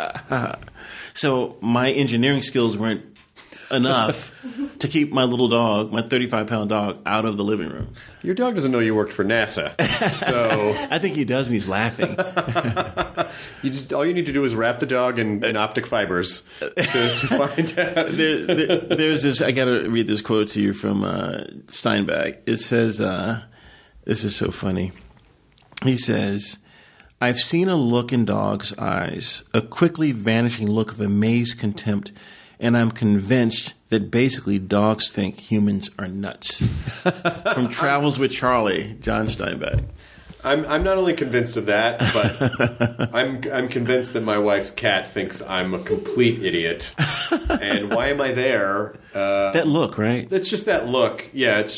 So my engineering skills weren't enough to keep my little dog, my 35-pound dog, out of the living room. Your dog doesn't know you worked for NASA, so I think he does, and he's laughing. All you need to do is wrap the dog in optic fibers to find out. There's this. I got to read this quote to you from Steinbeck. It says. This is so funny. He says, "I've seen a look in dogs' eyes, a quickly vanishing look of amazed contempt, and I'm convinced that basically dogs think humans are nuts." From Travels with Charlie, John Steinbeck. I'm not only convinced of that, but I'm convinced that my wife's cat thinks I'm a complete idiot. And why am I there? That look, right? It's just that look. Yeah, it's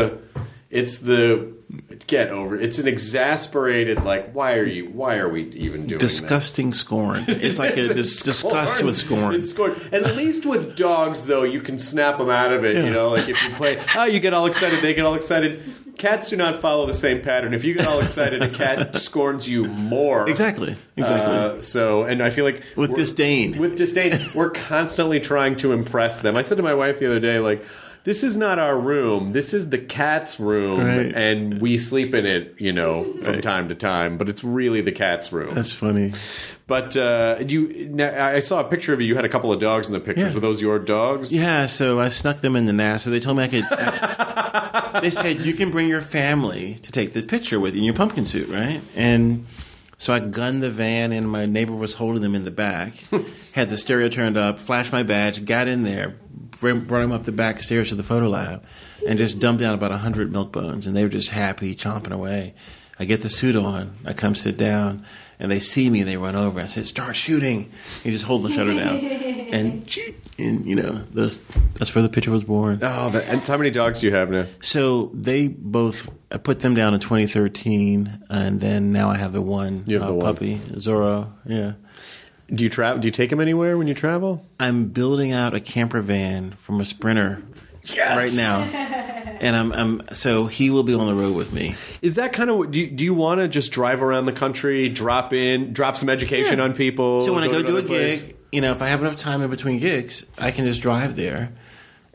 get over it. It's an exasperated, why are we even doing disgusting this? Scorn. It's like a disgust with scorn. It's scorn. At least with dogs, though, you can snap them out of it. Yeah. If you play, you get all excited, they get all excited. Cats do not follow the same pattern. If you get all excited, a cat scorns you more. Exactly. And I feel like with disdain, we're constantly trying to impress them. I said to my wife the other day, this is not our room. This is the cat's room, right. And we sleep in it, from time to time. But it's really the cat's room. That's funny. But I saw a picture of you. You had a couple of dogs in the pictures. Yeah. Were those your dogs? Yeah. So I snuck them into NASA. They told me I could. They said you can bring your family to take the picture with you in your pumpkin suit, right? And so I gunned the van, and my neighbor was holding them in the back. Had the stereo turned up, flashed my badge, got in there, brought them up the back stairs to the photo lab, and just dumped down about 100 milk bones, and they were just happy, chomping away. I get the suit on, I come sit down, and they see me, and they run over. I said, "Start shooting!" You just hold the shutter down, and that's where the picture was born. Oh, and how many dogs do you have now? So I put them down in 2013, and then now I have the one puppy, Zorro. Yeah. Do you travel? Do you take him anywhere when you travel? I'm building out a camper van from a Sprinter right now, and so he will be on the road with me. Is that kind of do you want to just drive around the country, drop some education on people? So when I go do a gig, if I have enough time in between gigs, I can just drive there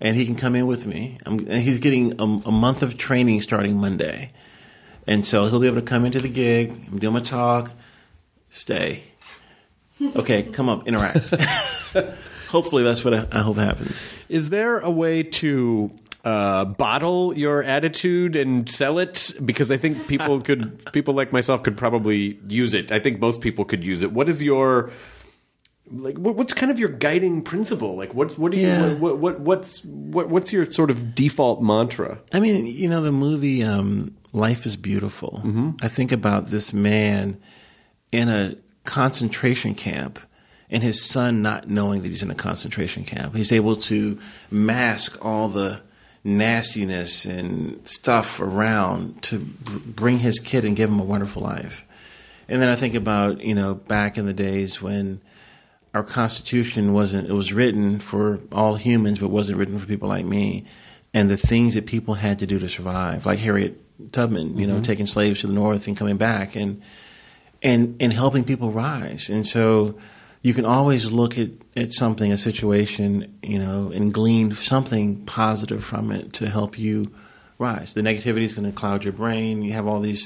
and he can come in with me. And he's getting a month of training starting Monday. And so he'll be able to come into the gig, I'm doing my talk, stay. Okay, come up, interact. Hopefully that's what I hope happens. Is there a way to bottle your attitude and sell it? Because I think people like myself could probably use it. I think most people could use it. What is your what's kind of your guiding principle? Like what's your sort of default mantra? I mean, the movie Life is Beautiful. Mm-hmm. I think about this man in a concentration camp and his son not knowing that he's in a concentration camp. He's able to mask all the nastiness and stuff around to bring his kid and give him a wonderful life. And then I think about, back in the days when our Constitution it was written for all humans, but wasn't written for people like me. And the things that people had to do to survive, like Harriet Tubman, mm-hmm. Taking slaves to the North and coming back and helping people rise. And so you can always look at something, a situation, and glean something positive from it to help you rise. The negativity is going to cloud your brain. You have all these,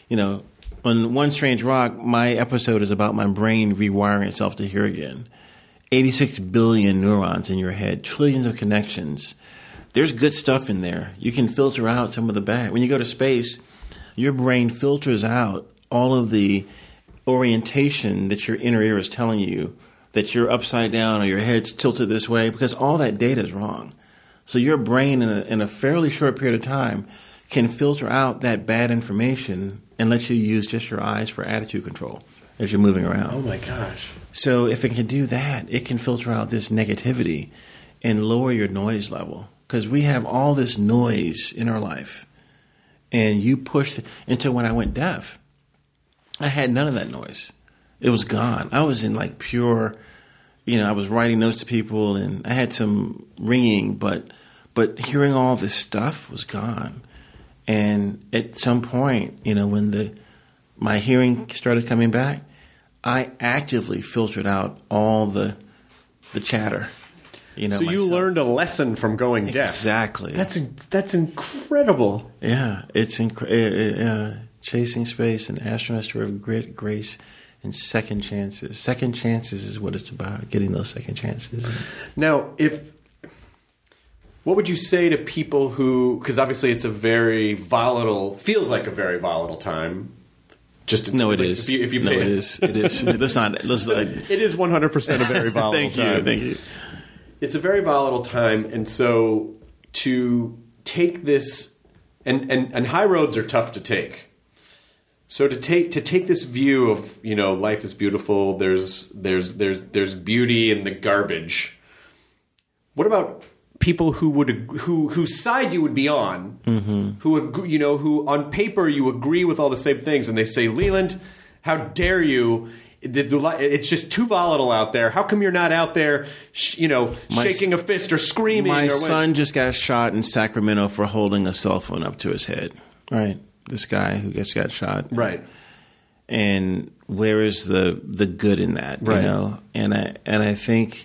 on One Strange Rock, my episode is about my brain rewiring itself to hear again. 86 billion neurons in your head, trillions of connections. There's good stuff in there. You can filter out some of the bad. When you go to space, your brain filters out all of the orientation that your inner ear is telling you that you're upside down or your head's tilted this way, because all that data is wrong. So your brain in a fairly short period of time can filter out that bad information and let you use just your eyes for attitude control as you're moving around. Oh my gosh. So if it can do that, it can filter out this negativity and lower your noise level. Because we have all this noise in our life. And you pushed until when I went deaf, I had none of that noise. It was gone. I was in pure, I was writing notes to people and I had some ringing, but hearing all this stuff was gone. And at some point, when my hearing started coming back, I actively filtered out all the chatter. So myself. You learned a lesson from going deaf. Exactly. That's incredible. Yeah, it's chasing space and astronauts deserve grit, grace, and second chances. Second chances is what it's about, getting those second chances. Now, what would you say to people who, because obviously it's feels like a very volatile time. No, it is. It is. It is. It is 100% a very volatile time. Thank you. It's a very volatile time, and so to take this, and high roads are tough to take. So to take this view of life is beautiful. There's beauty in the garbage. What about people whose side you would be on, mm-hmm. who on paper you agree with all the same things, and they say, Leland, how dare you? It's just too volatile out there. How come you're not out there, shaking a fist or screaming? My son just got shot in Sacramento for holding a cell phone up to his head. Right, this guy who got shot. Right, and where is the good in that? Right. And I think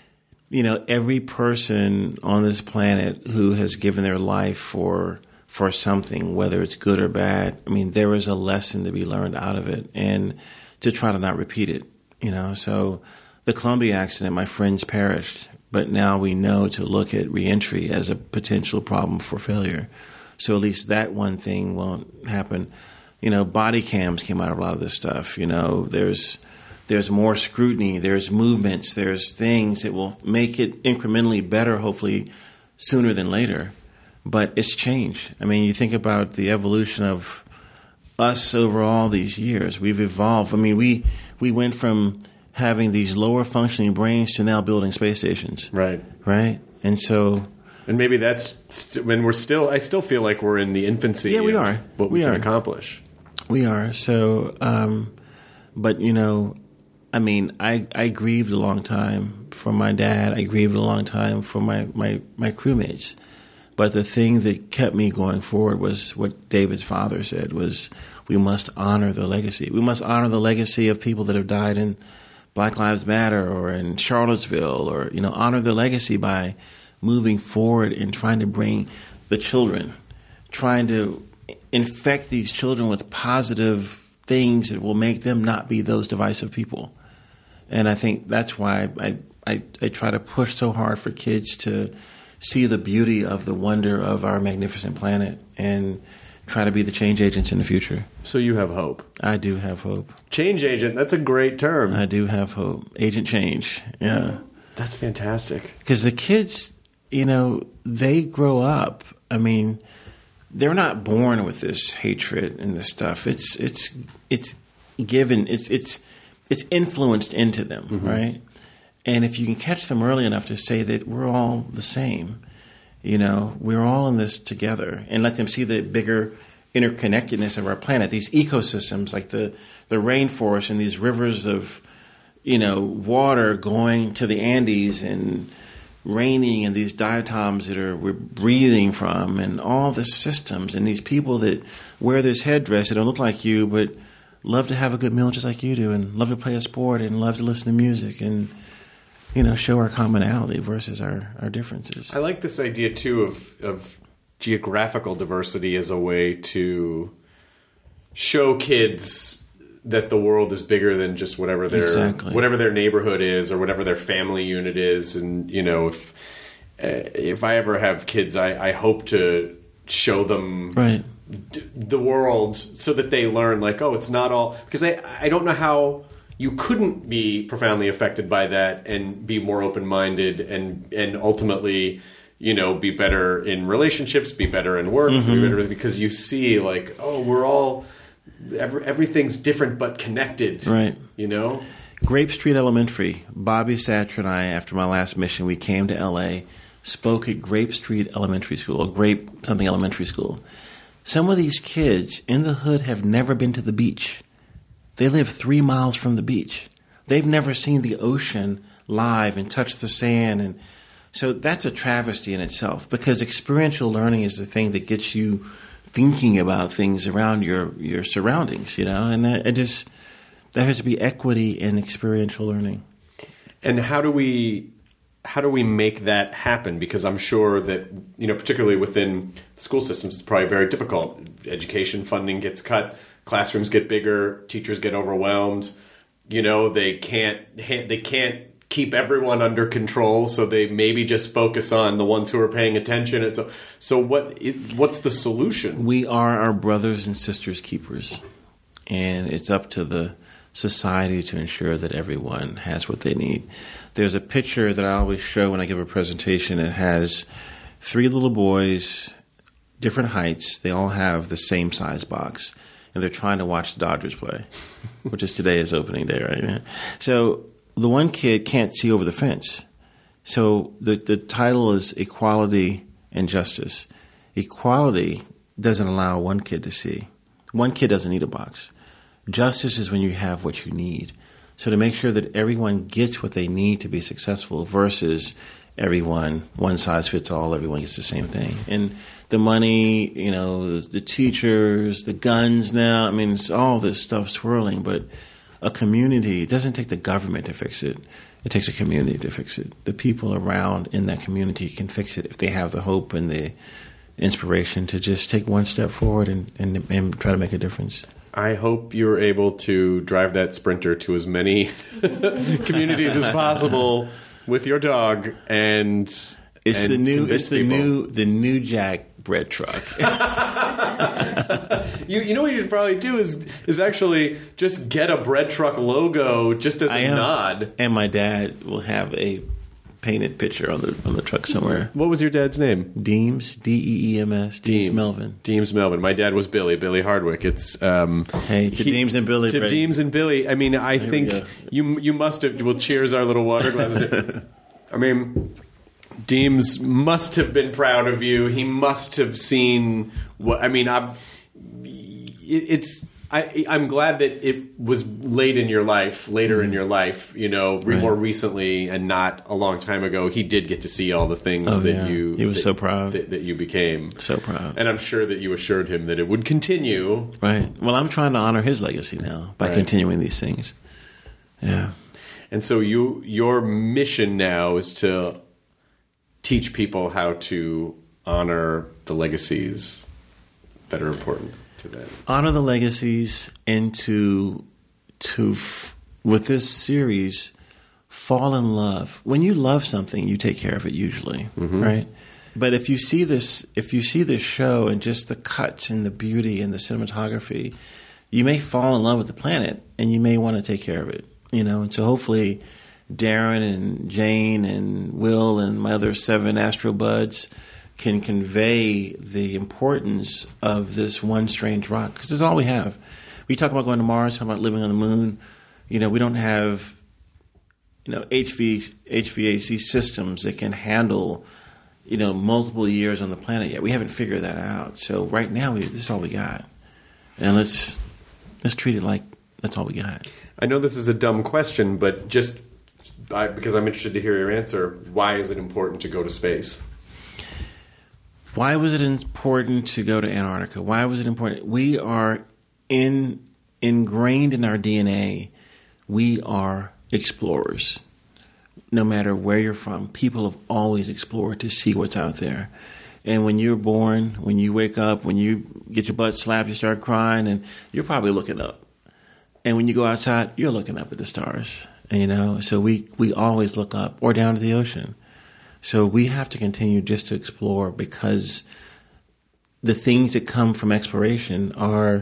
every person on this planet who has given their life for something, whether it's good or bad, I mean, there is a lesson to be learned out of it, and to try to not repeat it, So the Columbia accident, my friends perished, but now we know to look at reentry as a potential problem for failure. So at least that one thing won't happen. Body cams came out of a lot of this stuff. There's more scrutiny, there's movements, there's things that will make it incrementally better, hopefully sooner than later. But it's change. I mean, you think about the evolution of us over all these years. We've evolved. I mean, we went from having these lower functioning brains to now building space stations. Right. And so... And maybe that's when I still feel like we're in the infancy of what we can accomplish. We are. So, but I mean, I grieved a long time for my dad. I grieved a long time for my crewmates. But the thing that kept me going forward was what David's father said, was we must honor the legacy. We must honor the legacy of people that have died in Black Lives Matter or in Charlottesville, or, honor the legacy by moving forward and trying to bring the children, trying to infect these children with positive things that will make them not be those divisive people. And I think that's why I try to push so hard for kids to see the beauty of the wonder of our magnificent planet and try to be the change agents in the future. So you have hope. I do have hope. Change agent, that's a great term. I do have hope. Agent change, yeah. That's fantastic. Because the kids, they grow up. I mean, they're not born with this hatred and this stuff. It's given. It's influenced into them, right? And if you can catch them early enough to say that we're all the same, we're all in this together, and let them see the bigger interconnectedness of our planet. These ecosystems, like the rainforest and these rivers of, water going to the Andes and raining, and these diatoms that we're breathing from, and all the systems, and these people that wear this headdress that don't look like you, but love to have a good meal just like you do, and love to play a sport, and love to listen to music, and show our commonality versus our differences. I like this idea too of geographical diversity as a way to show kids that the world is bigger than just whatever their neighborhood is or whatever their family unit is. And if I ever have kids, I hope to show them the world so that they learn it's not all, because I don't know how you couldn't be profoundly affected by that and be more open-minded and ultimately, be better in relationships, be better in work, be better, because you see we're all, everything's different but connected, right? Grape Street Elementary. Bobby Satcher and I, after my last mission, we came to L.A., spoke at Grape Street Elementary School, or Grape something Elementary School. Some of these kids in the hood have never been to the beach. They live 3 miles from the beach. They've never seen the ocean live and touched the sand. And so that's a travesty in itself, because experiential learning is the thing that gets you thinking about things around your surroundings, and there has to be equity in experiential learning. And how do we make that happen? Because I'm sure that, particularly within school systems, it's probably very difficult. Education funding gets cut. Classrooms get bigger, teachers get overwhelmed. They can't keep everyone under control, so they maybe just focus on the ones who are paying attention. And so what's the solution? We are our brothers and sisters keepers, and it's up to the society to ensure that everyone has what they need. There's a picture that I always show when I give a presentation. It has 3 little boys, different heights. They all have the same size box. And they're trying to watch the Dodgers play, which is today is opening day, right? So the one kid can't see over the fence. So the title is Equality and Justice. Equality doesn't allow one kid to see. One kid doesn't need a box. Justice is when you have what you need. So to make sure that everyone gets what they need to be successful versus everyone, one size fits all, everyone gets the same thing. And the money, the teachers, the guns now, it's all this stuff swirling, but a community, it doesn't take the government to fix it. It takes a community to fix it. The people around in that community can fix it if they have the hope and the inspiration to just take one step forward and try to make a difference. I hope you're able to drive that Sprinter to as many communities as possible with your dog, and the new Jack bread truck. You know what you should probably do is actually just get a bread truck logo just as a nod. And my dad will have a painted picture on the truck somewhere. What was your dad's name? Deems, Deems, Deems Melvin. Deems Melvin. My dad was Billy Hardwick. It's Deems and Billy. To Deems and Billy. I think you must have. Well, cheers, our little water glasses. Deems must have been proud of you. He must have seen what. I'm glad that it was later in your life, more recently and not a long time ago. He did get to see all the things He was so proud that you became. So proud. And I'm sure that you assured him that it would continue. Right. Well, I'm trying to honor his legacy now by continuing these things. Yeah. And so your mission now is to teach people how to honor the legacies that are important to them? Honor the legacies, and with this series, fall in love. When you love something, you take care of it usually, right? But if you see this show and just the cuts and the beauty and the cinematography, you may fall in love with the planet and you may want to take care of it, And so hopefully, Darren and Jane and Will and my other 7 Astro Buds can convey the importance of this one strange rock, because it's all we have. We talk about going to Mars, talk about living on the moon. We don't have HVAC systems that can handle multiple years on the planet yet. We haven't figured that out. So right now, this is all we got, and let's treat it like that's all we got. I know this is a dumb question, but because I'm interested to hear your answer, why is it important to go to space? Why was it important to go to Antarctica? Why was it important? We are ingrained in our DNA. We are explorers. No matter where you're from, people have always explored to see what's out there. And when you're born, when you wake up, when you get your butt slapped, you start crying, and you're probably looking up. And when you go outside, you're looking up at the stars. So we always look up or down to the ocean. So we have to continue just to explore, because the things that come from exploration are,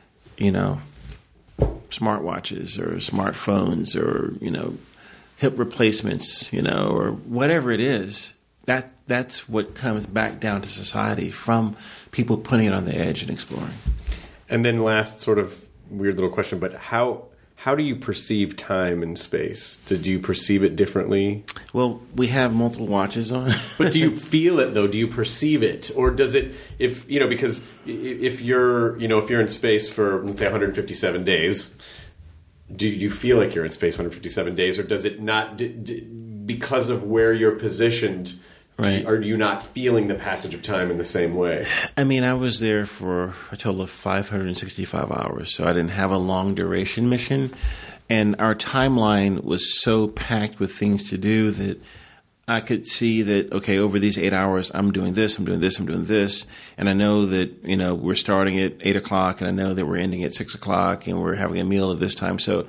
smartwatches or smartphones or, hip replacements, or whatever it is. That's what comes back down to society from people putting it on the edge and exploring. And then last sort of weird little question, but how do you perceive time and space? Did you perceive it differently? Well, we have multiple watches on. But do you feel it though? Do you perceive it, or does it? Because if you're in space for, let's say, 157 days, do you feel like you're in space 157 days, or does it not? Because of where you're positioned, right? Are you not feeling the passage of time in the same way? I mean, I was there for a total of 565 hours, so I didn't have a long duration mission. And our timeline was so packed with things to do that I could see that, okay, over these 8 hours, I'm doing this, I'm doing this, I'm doing this. And I know that, we're starting at 8 o'clock, and I know that we're ending at 6 o'clock, and we're having a meal at this time. So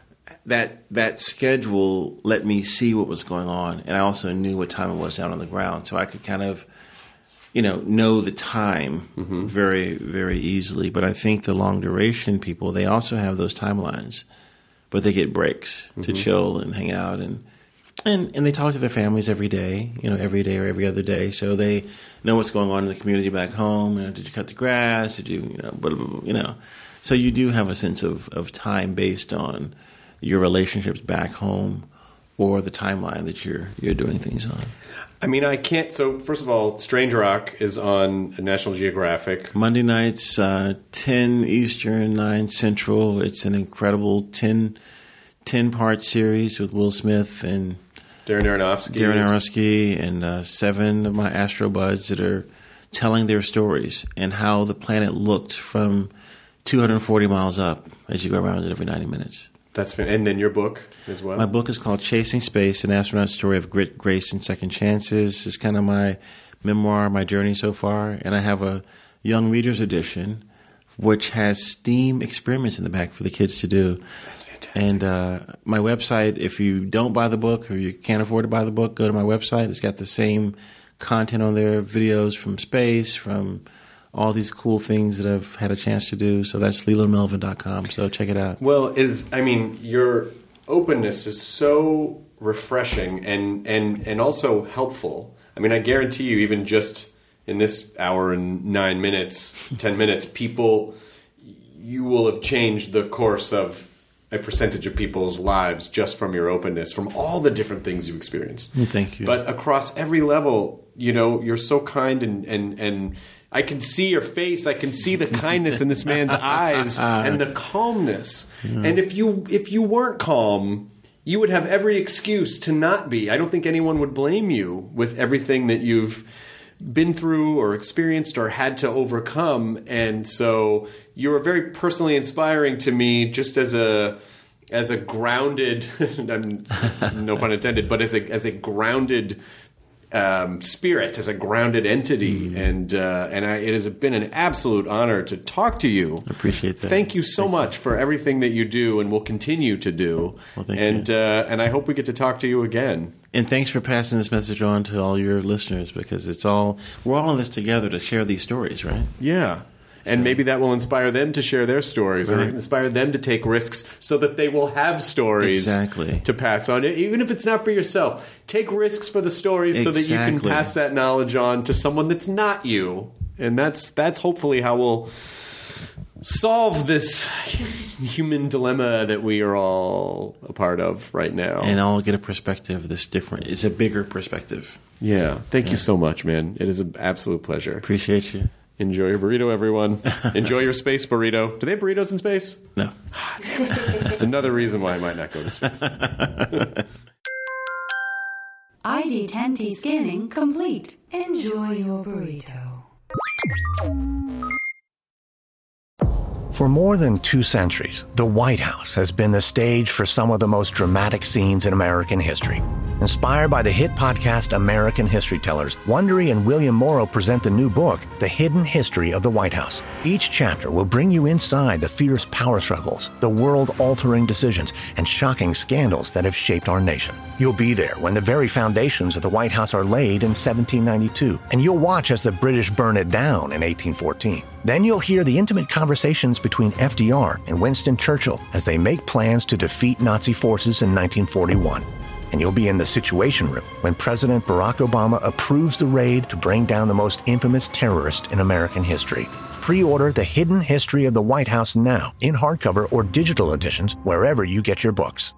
that schedule let me see what was going on, and I also knew what time it was down on the ground, so I could kind of, know the time very, very easily. But I think the long duration people, they also have those timelines, but they get breaks to chill and hang out, and they talk to their families every day, every day or every other day, so they know what's going on in the community back home. Did you cut the grass? Did you, blah, blah, blah, So you do have a sense of time based on your relationships back home or the timeline that you're doing things on. I mean, I can't. So first of all, Strange Rock is on National Geographic. Monday nights, 10 Eastern, 9 Central. It's an incredible 10-part series with Will Smith and Darren Aronofsky and 7 of my Astro Buds that are telling their stories and how the planet looked from 240 miles up as you go around it every 90 minutes. That's fantastic. And then your book as well? My book is called Chasing Space, an astronaut's story of grit, grace, and second chances. It's kind of my memoir, my journey so far. And I have a young reader's edition, which has STEAM experiments in the back for the kids to do. That's fantastic. And my website, if you don't buy the book or you can't afford to buy the book, go to my website. It's got the same content on there, videos from space, from all these cool things that I've had a chance to do. So that's LelandMelvin.com. So check it out. Well, your openness is so refreshing and also helpful. I mean, I guarantee you, even just in this hour and 9 minutes, 10 minutes, you will have changed the course of a percentage of people's lives just from your openness, from all the different things you experienced. Thank you. But across every level, you're so kind and I can see your face. I can see the kindness in this man's eyes and the calmness. Yeah. And if you weren't calm, you would have every excuse to not be. I don't think anyone would blame you with everything that you've been through or experienced or had to overcome. And so you are very personally inspiring to me, just as a grounded, no pun intended, but as a grounded spirit, as a grounded entity, and it has been an absolute honor to talk to you. I appreciate that. Thank you so much for everything that you do and will continue to do. Well, thank you. you. And I hope we get to talk to you again. And thanks for passing this message on to all your listeners, because we're all in this together to share these stories, right? Yeah. And maybe that will inspire them to share their stories, or inspire them to take risks so that they will have stories to pass on. Even if it's not for yourself, take risks for the stories so that you can pass that knowledge on to someone that's not you. And that's hopefully how we'll solve this human dilemma that we are all a part of right now. And I'll get a perspective that's different. It's a bigger perspective. Yeah. Thank you so much, man. It is an absolute pleasure. Appreciate you. Enjoy your burrito, everyone. Enjoy your space burrito. Do they have burritos in space? No. Damn it. That's another reason why I might not go to space. ID10T scanning complete. Enjoy your burrito. For more than 2 centuries, the White House has been the stage for some of the most dramatic scenes in American history. Inspired by the hit podcast American History Tellers, Wondery and William Morrow present the new book, The Hidden History of the White House. Each chapter will bring you inside the fierce power struggles, the world-altering decisions, and shocking scandals that have shaped our nation. You'll be there when the very foundations of the White House are laid in 1792, and you'll watch as the British burn it down in 1814. Then you'll hear the intimate conversations between FDR and Winston Churchill as they make plans to defeat Nazi forces in 1941. And you'll be in the Situation Room when President Barack Obama approves the raid to bring down the most infamous terrorist in American history. Pre-order The Hidden History of the White House now in hardcover or digital editions wherever you get your books.